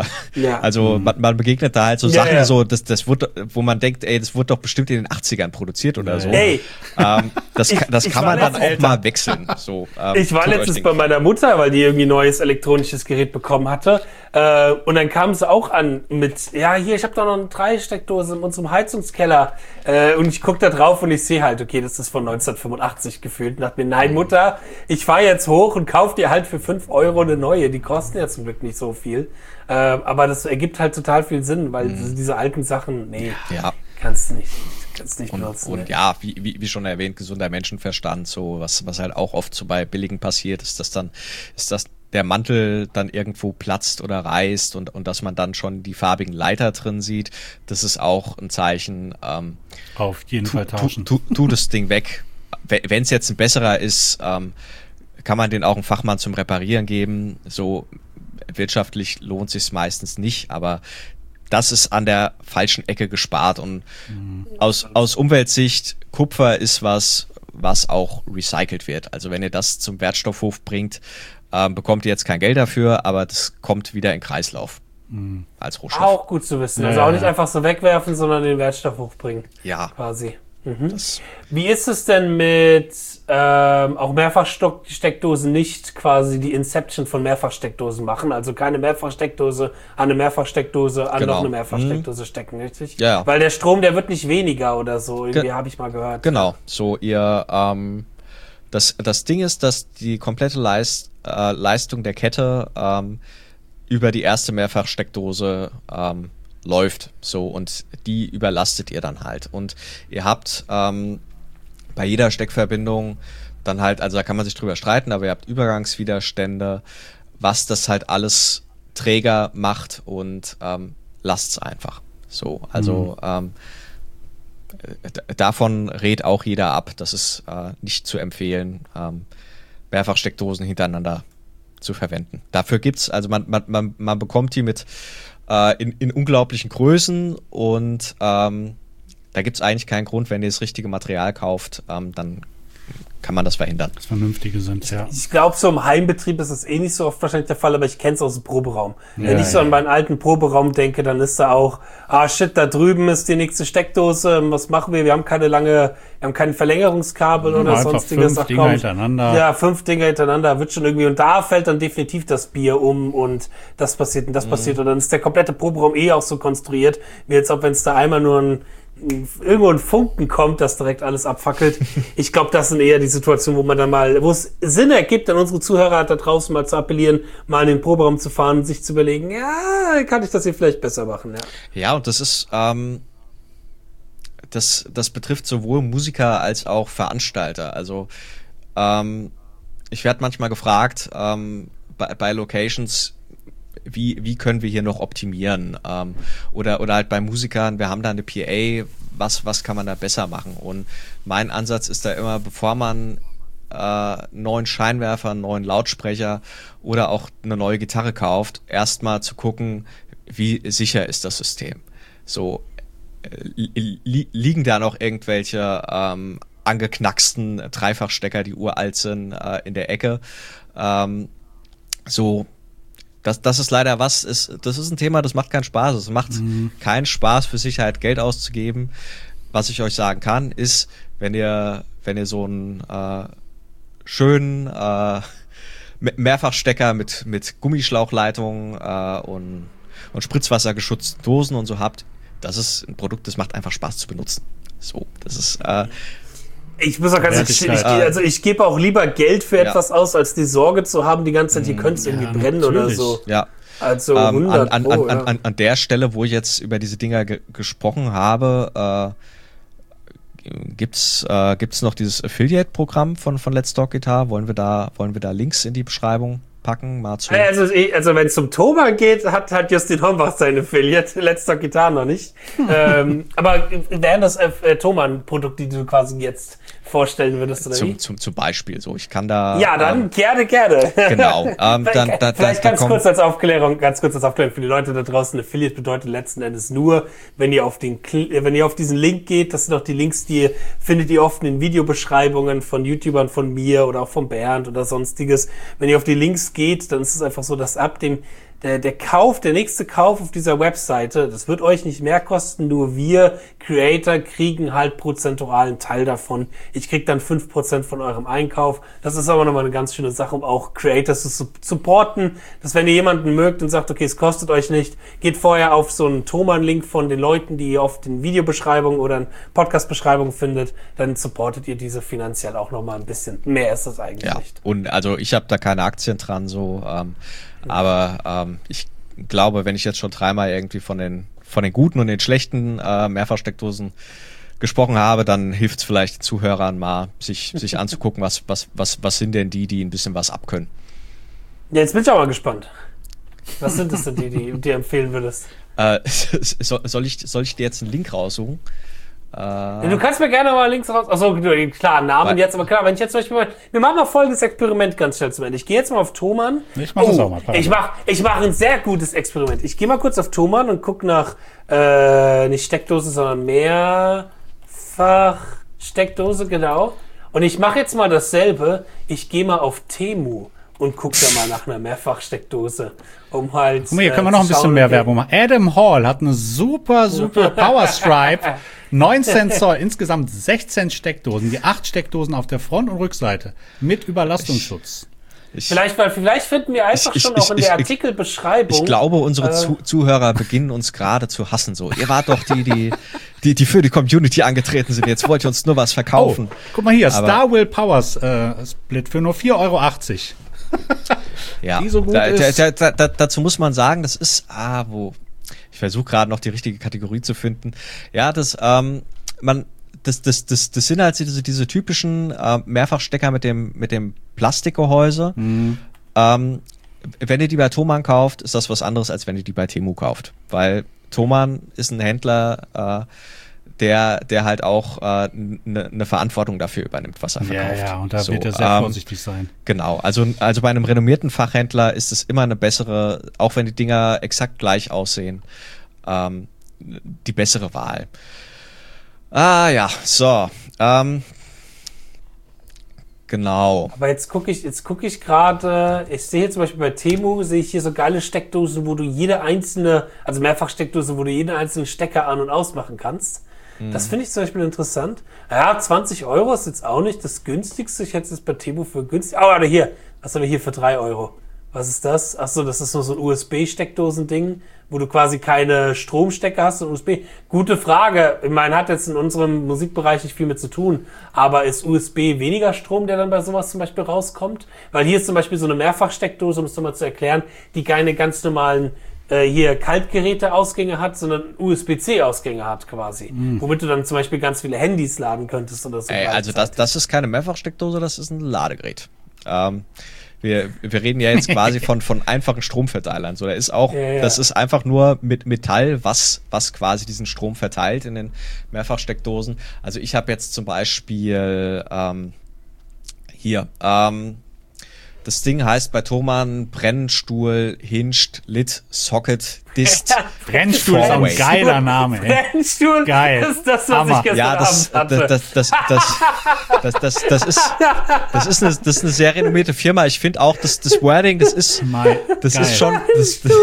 Ja. Also man, man begegnet da halt so Ja, Sachen, ja. so das, das wurde, wo man denkt, ey, das wurde doch bestimmt in den achtzigern produziert oder so. Ey. Ähm, das Ich- kann, das ich kann war man dann letztens- auch mal wechseln. So, ähm, Ich war tut euch letztens den bei Gefallen. meiner Mutter, weil die irgendwie ein neues elektronisches Gerät bekommen hatte. Äh, und dann kam sie auch an mit, ja, hier, ich habe da noch eine Drei-Steckdose in unserem Heizungskeller. Äh, und ich guck da drauf und ich sehe halt, okay, das ist von neunzehnhundertfünfundachtzig gefühlt. Und dachte mir, nein, Mutter, ich fahr jetzt hoch und kauf dir halt für fünf Euro eine neue. Die kosten ja zum Glück nicht so viel. Äh, aber das ergibt halt total viel Sinn, weil diese alten Sachen, nee, Ja. kannst du nicht, kannst nicht Und, benutzen. und ne? ja, wie, wie, wie schon erwähnt, gesunder Menschenverstand, so was, was halt auch oft so bei Billigen passiert, ist, dass dann, ist, dass der Mantel dann irgendwo platzt oder reißt und, und dass man dann schon die farbigen Leiter drin sieht. Das ist auch ein Zeichen, ähm, Auf jeden Fall tu, tauschen. tu, tu, tu das Ding weg. Wenn es jetzt ein besserer ist, ähm, kann man den auch einem Fachmann zum Reparieren geben. So wirtschaftlich lohnt sich's meistens nicht, aber das ist an der falschen Ecke gespart und Mhm. aus, aus Umweltsicht, Kupfer ist was, was auch recycelt wird. Also wenn ihr das zum Wertstoffhof bringt, ähm, bekommt ihr jetzt kein Geld dafür, aber das kommt wieder in Kreislauf als Rohstoff. Auch gut zu wissen. Ja, Also auch ja, nicht ja. einfach so wegwerfen, sondern den Wertstoff hochbringen. Ja, Quasi. Mhm. das, Wie ist es denn mit ähm, auch Mehrfachsteckdosen nicht quasi die Inception von Mehrfachsteckdosen machen? Also keine Mehrfachsteckdose an eine Mehrfachsteckdose an Genau. noch eine Mehrfachsteckdose stecken, richtig? Ja, ja. Weil der Strom, der wird nicht weniger oder so. Irgendwie Ge- habe ich mal gehört. Genau, so ihr, ähm, das, das Ding ist, dass die komplette Leist, äh, Leistung der Kette ähm, über die erste Mehrfachsteckdose ähm, läuft, so, und die überlastet ihr dann halt. Und ihr habt ähm, bei jeder Steckverbindung dann halt, also da kann man sich drüber streiten, aber ihr habt Übergangswiderstände, was das halt alles träger macht, und ähm, lasst's einfach. So, also ähm, d- davon rät auch jeder ab. Das ist äh, nicht zu empfehlen, ähm, Mehrfachsteckdosen hintereinander zu verwenden. Dafür gibt's, also man, man, man, man bekommt die mit äh, in, in unglaublichen Größen, und ähm, da gibt's eigentlich keinen Grund, wenn ihr das richtige Material kauft, ähm, dann kann man das verhindern. Das Vernünftige sind, ja. Ich glaube, so im Heimbetrieb ist das eh nicht so oft wahrscheinlich der Fall, aber ich kenne es aus dem Proberaum. Wenn Ja, ich so ja. an meinen alten Proberaum denke, dann ist da auch, ah shit, da drüben ist die nächste Steckdose, was machen wir? Wir haben keine lange, wir haben kein Verlängerungskabel oder Einfach sonstiges. fünf Ach, Dinger komm. hintereinander. Ja, fünf Dinger hintereinander, wird schon irgendwie, und da fällt dann definitiv das Bier um und das passiert und das passiert, und dann ist der komplette Proberaum eh auch so konstruiert, wie jetzt ob wenn es da einmal nur ein irgendwo ein Funken kommt, das direkt alles abfackelt. Ich glaube, das sind eher die Situationen, wo man dann mal, wo es Sinn ergibt, an unsere Zuhörer da draußen mal zu appellieren, mal in den Proberaum zu fahren und sich zu überlegen, ja, kann ich das hier vielleicht besser machen, ja. Ja, und das ist, ähm, das, das betrifft sowohl Musiker als auch Veranstalter. Also ähm, ich werde manchmal gefragt ähm, bei, bei Locations, wie, wie können wir hier noch optimieren? Ähm, oder, oder halt bei Musikern, wir haben da eine P A, was, was kann man da besser machen? Und mein Ansatz ist da immer, bevor man äh, einen neuen Scheinwerfer, einen neuen Lautsprecher oder auch eine neue Gitarre kauft, erstmal zu gucken, wie sicher ist das System. So, li li liegen da noch irgendwelche ähm, angeknacksten Dreifachstecker, die uralt sind, äh, in der Ecke? Ähm, so, Das, das ist leider was, ist, das ist ein Thema, das macht keinen Spaß. Es macht mhm. keinen Spaß, für Sicherheit Geld auszugeben. Was ich euch sagen kann, ist, wenn ihr, wenn ihr so einen äh, schönen äh, Mehrfachstecker mit, mit Gummischlauchleitung äh, und, und spritzwassergeschützten Dosen und so habt, das ist ein Produkt, das macht einfach Spaß zu benutzen. So, das ist äh, Ich muss auch ganz ehrlich, ich, Wertigkeit. also ich gebe auch lieber Geld für Ja. etwas aus, als die Sorge zu haben, die ganze Zeit, hier könnte es ja, irgendwie brennen oder natürlich. so. ja. Also Ähm, hundert an, an, Pro, an, ja. an, an der Stelle, wo ich jetzt über diese Dinger ge gesprochen habe, äh, gibt's äh, gibt's noch dieses Affiliate-Programm von von Let's Talk Guitar? Wollen wir da wollen wir da Links in die Beschreibung packen? Mal zu. Also, ich- also wenn es zum Toba geht, hat, hat Justin Hombach seine Affiliate, letzter Gitarre noch nicht. ähm, aber wären das äh, äh, Thomann-Produkte, die du quasi jetzt vorstellen würdest, oder wie? zum, zum, zum Beispiel so. Ich kann da. Ja, dann ähm, gerne, gerne. genau. Ähm, dann, Vielleicht, da, da, vielleicht da ganz kommen- kurz als Aufklärung, ganz kurz als Aufklärung für die Leute da draußen. Affiliate bedeutet letzten Endes nur, wenn ihr auf den, Kl- äh, wenn ihr auf diesen Link geht, das sind auch die Links, die ihr, findet ihr oft in den Videobeschreibungen von YouTubern von mir oder auch von Bernd oder sonstiges. Wenn ihr auf die Links geht, dann ist es einfach so, dass ab dem der, der Kauf, der nächste Kauf auf dieser Webseite, das wird euch nicht mehr kosten, nur wir Creator kriegen halt prozentualen Teil davon. Ich krieg dann fünf Prozent von eurem Einkauf. Das ist aber nochmal eine ganz schöne Sache, um auch Creators zu supporten, dass wenn ihr jemanden mögt und sagt, okay, es kostet euch nicht, geht vorher auf so einen Thomann-Link von den Leuten, die ihr auf den Videobeschreibungen oder in Podcast-Beschreibungen findet, dann supportet ihr diese finanziell auch nochmal ein bisschen. Mehr ist das eigentlich ja, nicht. Und also ich habe da keine Aktien dran, so, ähm, aber ähm, ich glaube, wenn ich jetzt schon dreimal irgendwie von den von den guten und den schlechten äh, Mehrfachsteckdosen gesprochen habe, dann hilft es vielleicht den Zuhörern mal, sich sich anzugucken, was was was was sind denn die, die ein bisschen was abkönnen. Ja, jetzt bin ich auch mal gespannt. Was sind das denn die, die du dir empfehlen würdest? Äh, soll, soll ich soll ich dir jetzt einen Link raussuchen? Ja, du kannst mir gerne mal links raus. Achso, klar, Namen Weil, jetzt, aber klar, wenn ich jetzt zum Beispiel mal. Wir machen mal folgendes Experiment ganz schnell zum Ende. Ich gehe jetzt mal auf Thomann. Ich mach das auch mal. Ich mach, ich mach ein sehr gutes Experiment. Ich gehe mal kurz auf Thomann und guck nach, äh, nicht Steckdose, sondern Mehrfach-Steckdose, genau. Und ich mache jetzt mal dasselbe. Ich gehe mal auf Temu und guck da mal nach einer Mehrfachsteckdose, um halt. Guck mal, hier können wir noch ein bisschen mehr Werbung machen. Adam Hall hat eine super, super Power Stripe. neunzehn Zoll, insgesamt sechzehn Steckdosen, die acht Steckdosen auf der Front- und Rückseite mit Überlastungsschutz. Ich, Vielleicht, weil vielleicht finden wir einfach ich, schon ich, auch in ich, der ich, Artikelbeschreibung. Ich glaube, unsere äh, Zu- Zuhörer beginnen uns gerade zu hassen. So, ihr wart doch die, die, die, die für die Community angetreten sind. Jetzt wollt ihr uns nur was verkaufen. Oh, guck mal hier, Aber, Star Will Powers äh, Split für nur vier Euro achtzig. Ja, die so gut da, ist. da, da, da, dazu muss man sagen, das ist, ah, wo, ich versuche gerade noch die richtige Kategorie zu finden. Ja, das, ähm, man, das, das, das, das sind halt diese, diese typischen äh, Mehrfachstecker mit dem, mit dem Plastikgehäuse. Mhm. Ähm, wenn ihr die bei Thomann kauft, ist das was anderes, als wenn ihr die bei Temu kauft. Weil Thomann ist ein Händler, äh, der, der halt auch eine äh, ne, ne Verantwortung dafür übernimmt, was er verkauft. Ja, ja, und da so, wird er sehr ähm, vorsichtig sein. Genau, also, also bei einem renommierten Fachhändler ist es immer eine bessere, auch wenn die Dinger exakt gleich aussehen, ähm, die bessere Wahl. Ah ja, so, ähm, genau. Aber jetzt gucke ich, jetzt gucke ich gerade, ich sehe zum Beispiel bei Temu, sehe ich hier so geile Steckdosen, wo du jede einzelne, also Mehrfachsteckdose, wo du jeden einzelnen Stecker an- und ausmachen kannst. Mhm. Das finde ich zum Beispiel interessant. Ja, zwanzig Euro ist jetzt auch nicht das günstigste. Ich hätte es bei Temu für günstig. Oh, warte, hier. Was haben wir hier für drei Euro? Was ist das? Achso, das ist nur so ein U S B-Steckdosen-Ding, wo du quasi keine Stromstecker hast und U S B. Gute Frage. Ich meine, hat jetzt in unserem Musikbereich nicht viel mit zu tun. Aber ist U S B weniger Strom, der dann bei sowas zum Beispiel rauskommt? Weil hier ist zum Beispiel so eine Mehrfachsteckdose, um es nochmal zu erklären, die keine ganz normalen äh, hier Kaltgeräte-Ausgänge hat, sondern U S B C-Ausgänge hat quasi. Mhm. Womit du dann zum Beispiel ganz viele Handys laden könntest oder so. Ey, also das, das ist keine Mehrfachsteckdose, das ist ein Ladegerät. Ähm, Wir, wir reden ja jetzt quasi von, von einfachen Stromverteilern. So, da ist auch, ja, ja. Das ist einfach nur mit Metall, was, was quasi diesen Strom verteilt in den Mehrfachsteckdosen. Also ich habe jetzt zum Beispiel ähm, hier, ähm, das Ding heißt bei Thomann Brennstuhl, Hinged, Lit, Socket, Dist. Brennstuhl ist ein geiler Name. Ey. Brennstuhl Geil. ist das, was Hammer. ich gestern Ja, das, Abend hatte. das, das, das, das, das, das, das ist, das ist eine, das ist eine sehr renommierte Firma. Ich finde auch, das, das Wording, das ist, Mal, das geil. ist schon, das, das,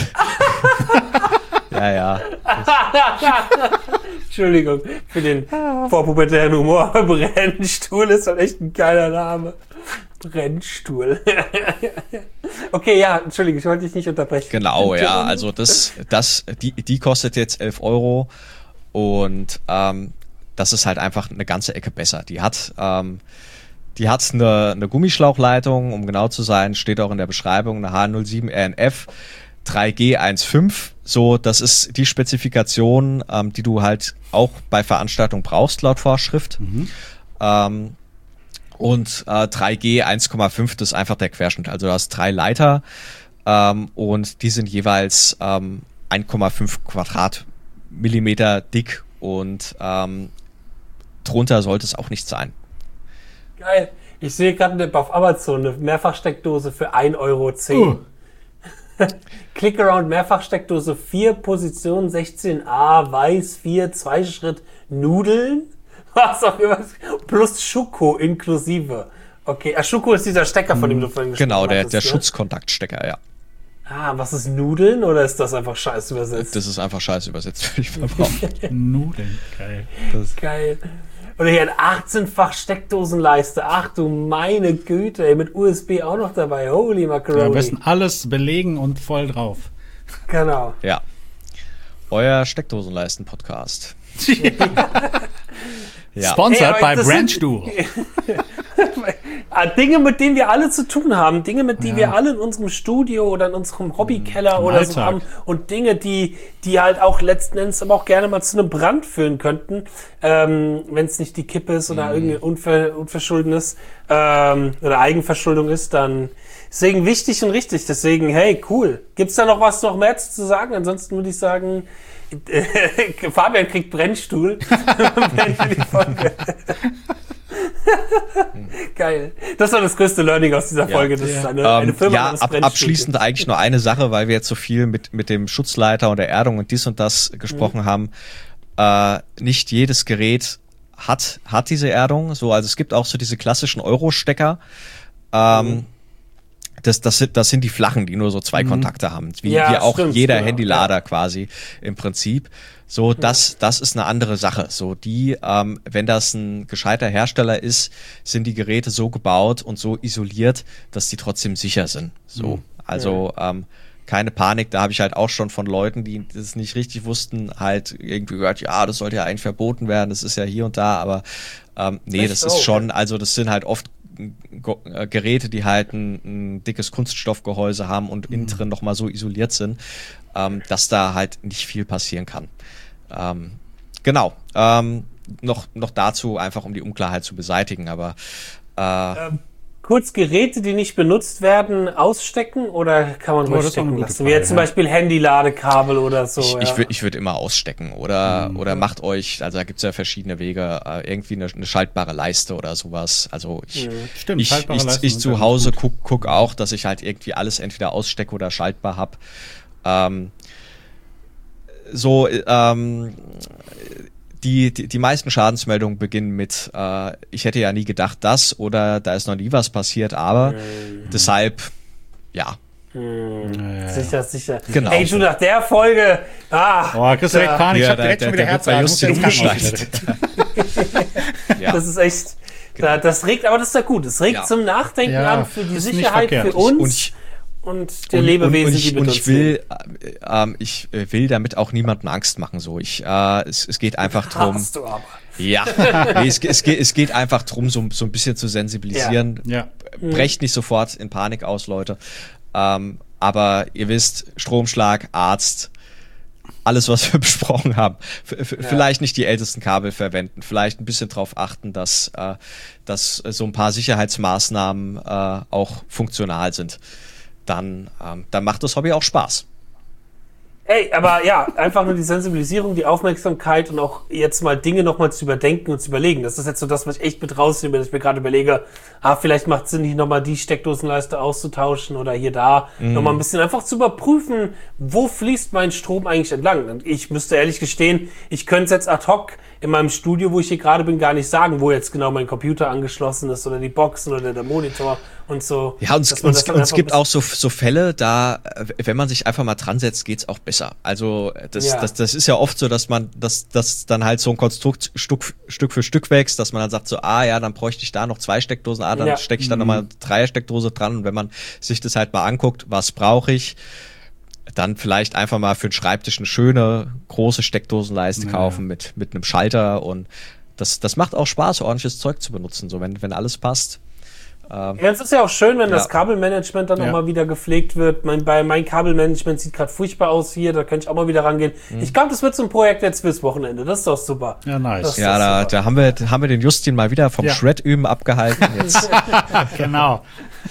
ja, ja. Entschuldigung für den vorpubertären Humor. Brennstuhl ist halt echt ein geiler Name. Brennstuhl. Okay, ja, Entschuldigung, ich wollte dich nicht unterbrechen. Genau, ja, also das, das, die, die kostet jetzt elf Euro und ähm, das ist halt einfach eine ganze Ecke besser. Die hat, ähm, die hat eine, eine Gummischlauchleitung, um genau zu sein, steht auch in der Beschreibung, eine H null sieben R N F, drei G eins Punkt fünf, so, das ist die Spezifikation, ähm, die du halt auch bei Veranstaltungen brauchst, laut Vorschrift. Mhm. Ähm, Und äh, drei G eins Komma fünf, das ist einfach der Querschnitt. Also du hast drei Leiter ähm, und die sind jeweils ähm, eins Komma fünf Quadratmillimeter dick und ähm, drunter sollte es auch nicht sein. Geil. Ich sehe gerade auf Amazon eine Mehrfachsteckdose für ein Euro zehn. Uh. Click-Around Mehrfachsteckdose vier, Position sechzehn a, weiß vier, Zweischritt, Nudeln. Was auch immer. Plus Schuko inklusive. Okay, ah, Schuko ist dieser Stecker, von dem du vorhin gesprochen hast. Genau, der, hattest, der ne? Schutzkontaktstecker, ja. Ah, was ist Nudeln oder ist das einfach scheiß übersetzt? Das ist einfach scheiß übersetzt, würde ich verbrauchen. Nudeln, geil. Das Geil. Oder hier ein achtzehnfach Steckdosenleiste. Ach du meine Güte, ey, mit U S B auch noch dabei. Holy Macaroni. Ja, am besten alles belegen und voll drauf. Genau. Ja. Euer Steckdosenleisten-Podcast. Ja. Sponsored Ey, by aber das Brandstuhl. Ah, Dinge, mit denen wir alle zu tun haben, Dinge, mit denen Ja. wir alle in unserem Studio oder in unserem Hobbykeller Im oder so Alltag. haben und Dinge, die, die halt auch letzten Endes aber auch gerne mal zu einem Brand führen könnten, ähm, wenn es nicht die Kippe ist oder irgendein Unver Unverschuldenes ähm, oder Eigenverschuldung ist, dann deswegen wichtig und richtig. Deswegen, hey, cool. Gibt's da noch was noch mehr zu sagen? Ansonsten würde ich sagen, äh, Fabian kriegt Brennstuhl. Wenn wir die Folge Geil. Das war das größte Learning aus dieser Folge. Das Ja. ist eine, eine Ähm, Firma ja, namens ab, Brennstuhl. abschließend eigentlich nur eine Sache, weil wir jetzt so viel mit, mit dem Schutzleiter und der Erdung und dies und das gesprochen Mhm. haben. Äh, nicht jedes Gerät hat, hat diese Erdung. So, also es gibt auch so diese klassischen Euro-Stecker. Ähm, Mhm. Das, das, sind, das sind die flachen, die nur so zwei Kontakte haben. Wie, Ja, wie auch stimmt, jeder genau, Handylader quasi im Prinzip. So, das, das ist eine andere Sache. So, die, ähm, wenn das ein gescheiter Hersteller ist, sind die Geräte so gebaut und so isoliert, dass die trotzdem sicher sind. So, also, ähm, keine Panik, da habe ich halt auch schon von Leuten, die das nicht richtig wussten, halt irgendwie gehört, ja, das sollte ja eigentlich verboten werden, das ist ja hier und da, aber ähm, nee, Echt? das Oh, ist okay. schon, also das sind halt oft Go- äh, Geräte, die halt ein, ein dickes Kunststoffgehäuse haben und innen drin nochmal so isoliert sind, ähm, dass da halt nicht viel passieren kann. Ähm, genau. Ähm, noch, noch dazu, einfach um die Unklarheit zu beseitigen, aber äh, Ähm, kurz Geräte, die nicht benutzt werden, ausstecken oder kann man Oh, ruhig das ist doch eine stecken gute lassen? Wie Frage, jetzt zum ja. Beispiel Handy-Ladekabel oder so. ich, ja. ich würde ich würd immer ausstecken oder, oder macht euch, also da gibt's ja verschiedene Wege, äh, irgendwie eine, eine schaltbare Leiste oder sowas. Also ich, Stimmt, ich, schaltbare ich, Leisten ich sind zu ganz Hause gut. guck, guck auch, dass ich halt irgendwie alles entweder ausstecke oder schaltbar hab. Ähm, so, ähm, die, die, die meisten Schadensmeldungen beginnen mit, äh, ich hätte ja nie gedacht das oder da ist noch nie was passiert, aber deshalb, ja, Sicher, sicher. Genau. Hey, du, nach der Folge, ah, Oh, kriegst du direkt da- Panik, ich Ja, hab da- direkt da- schon wieder da wird bei Herzinfarkt. Justin muss ins umgeschneit. Krankenhaus. ja. das ist echt, da, das regt, aber das ist ja gut. Es regt Ja. zum Nachdenken Ja, an für die ist nicht Sicherheit, verkehrt. für uns Und ich- und der Und- Lebewesen, und, und ich, die wir und uns ich will, äh, ähm, ich äh, will damit auch niemandem Angst machen. So, ich, äh, es, es geht einfach drum. Hast du aber. Ja, nee, es, es, geht, es geht einfach drum, so, so ein bisschen zu sensibilisieren. Ja. Brecht nicht sofort in Panik aus, Leute. Ähm, aber ihr wisst, Stromschlag, Arzt, alles, was wir besprochen haben. F f Vielleicht nicht die ältesten Kabel verwenden, vielleicht ein bisschen drauf achten, dass, äh, dass so ein paar Sicherheitsmaßnahmen äh, auch funktional sind. Dann, ähm, dann macht das Hobby auch Spaß. Ey, aber ja, einfach nur die Sensibilisierung, die Aufmerksamkeit und auch jetzt mal Dinge nochmal zu überdenken und zu überlegen. Das ist jetzt so das, was ich echt mit rausnehme, dass ich mir gerade überlege, ah, vielleicht macht es Sinn, hier nochmal die Steckdosenleiste auszutauschen oder hier da Mhm. nochmal ein bisschen einfach zu überprüfen, wo fließt mein Strom eigentlich entlang. Und ich müsste ehrlich gestehen, ich könnte es jetzt ad hoc in meinem Studio, wo ich hier gerade bin, gar nicht sagen, wo jetzt genau mein Computer angeschlossen ist oder die Boxen oder der Monitor und so. Ja, und es, Dass man und das es, dann und es einfach gibt ein auch so, so Fälle, da, äh, wenn man sich einfach mal dran setzt, geht's auch besser. Also das, Ja. das, das ist ja oft so, dass man, dass, dass dann halt so ein Konstrukt Stück, Stück für Stück wächst, dass man dann sagt so, ah ja, dann bräuchte ich da noch zwei Steckdosen, ah, dann Ja. stecke ich dann nochmal drei Steckdose dran. Und wenn man sich das halt mal anguckt, was brauche ich, dann vielleicht einfach mal für den Schreibtisch eine schöne, große Steckdosenleiste kaufen mit, mit einem Schalter und das, das macht auch Spaß, ordentliches Zeug zu benutzen, so wenn, wenn alles passt. Ja, es ist ja auch schön, wenn Ja. das Kabelmanagement dann Ja. auch mal wieder gepflegt wird. Mein, bei mein Kabelmanagement sieht gerade furchtbar aus hier, da könnte ich auch mal wieder rangehen. Ich glaube, das wird so ein Projekt jetzt fürs Wochenende. Das ist doch super. Ja, nice. Das- Ja, da, super. da haben wir, da haben wir den Justin mal wieder vom Ja. Shred-Üben abgehalten. Jetzt Genau.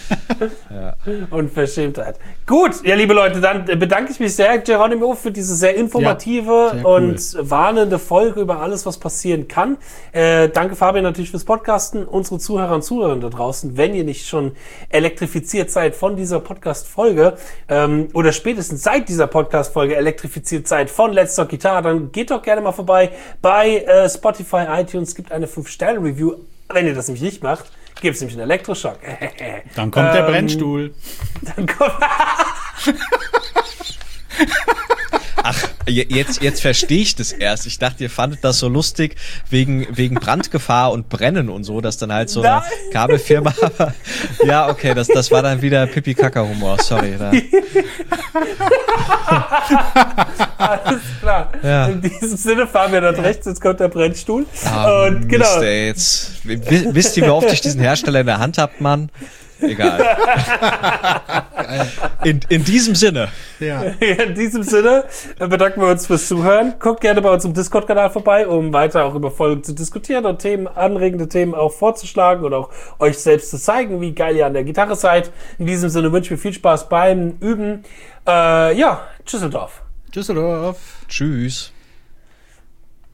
Unverschämtheit. Gut, ja, liebe Leute, dann bedanke ich mich sehr, Geronimo, für diese sehr informative Ja, sehr cool. und warnende Folge über alles, was passieren kann. Äh, danke, Fabian, natürlich fürs Podcasten. Unsere Zuhörer und Zuhörer da draußen, wenn ihr nicht schon elektrifiziert seid von dieser Podcast-Folge ähm, oder spätestens seit dieser Podcast-Folge elektrifiziert seid von Let's Talk Guitar, dann geht doch gerne mal vorbei bei äh, Spotify, iTunes, gibt eine fünf Sterne Review. Wenn ihr das nämlich nicht macht, gibt es nämlich einen Elektroschock. Dann kommt der Ähm, Brennstuhl. Dann kommt Ach, jetzt, jetzt verstehe ich das erst. Ich dachte, ihr fandet das so lustig wegen, wegen Brandgefahr und Brennen und so, dass dann halt so eine Nein. Kabelfirma. Ja, okay, das, das war dann wieder Pipi-Kaka-Humor. Sorry. Da. Alles klar. Ja. In diesem Sinne fahren wir dort rechts, jetzt kommt der Brennstuhl. Ah, und genau. Mist, ey, jetzt. W- wisst ihr, wie oft ich diesen Hersteller in der Hand habt, Mann? Egal. In, in diesem Sinne. Ja. In diesem Sinne bedanken wir uns fürs Zuhören. Guckt gerne bei uns im Discord-Kanal vorbei, um weiter auch über Folgen zu diskutieren und Themen, anregende Themen auch vorzuschlagen und auch euch selbst zu zeigen, wie geil ihr an der Gitarre seid. In diesem Sinne wünsche ich mir viel Spaß beim Üben. Äh, ja, Düsseldorf. Düsseldorf. Tschüss.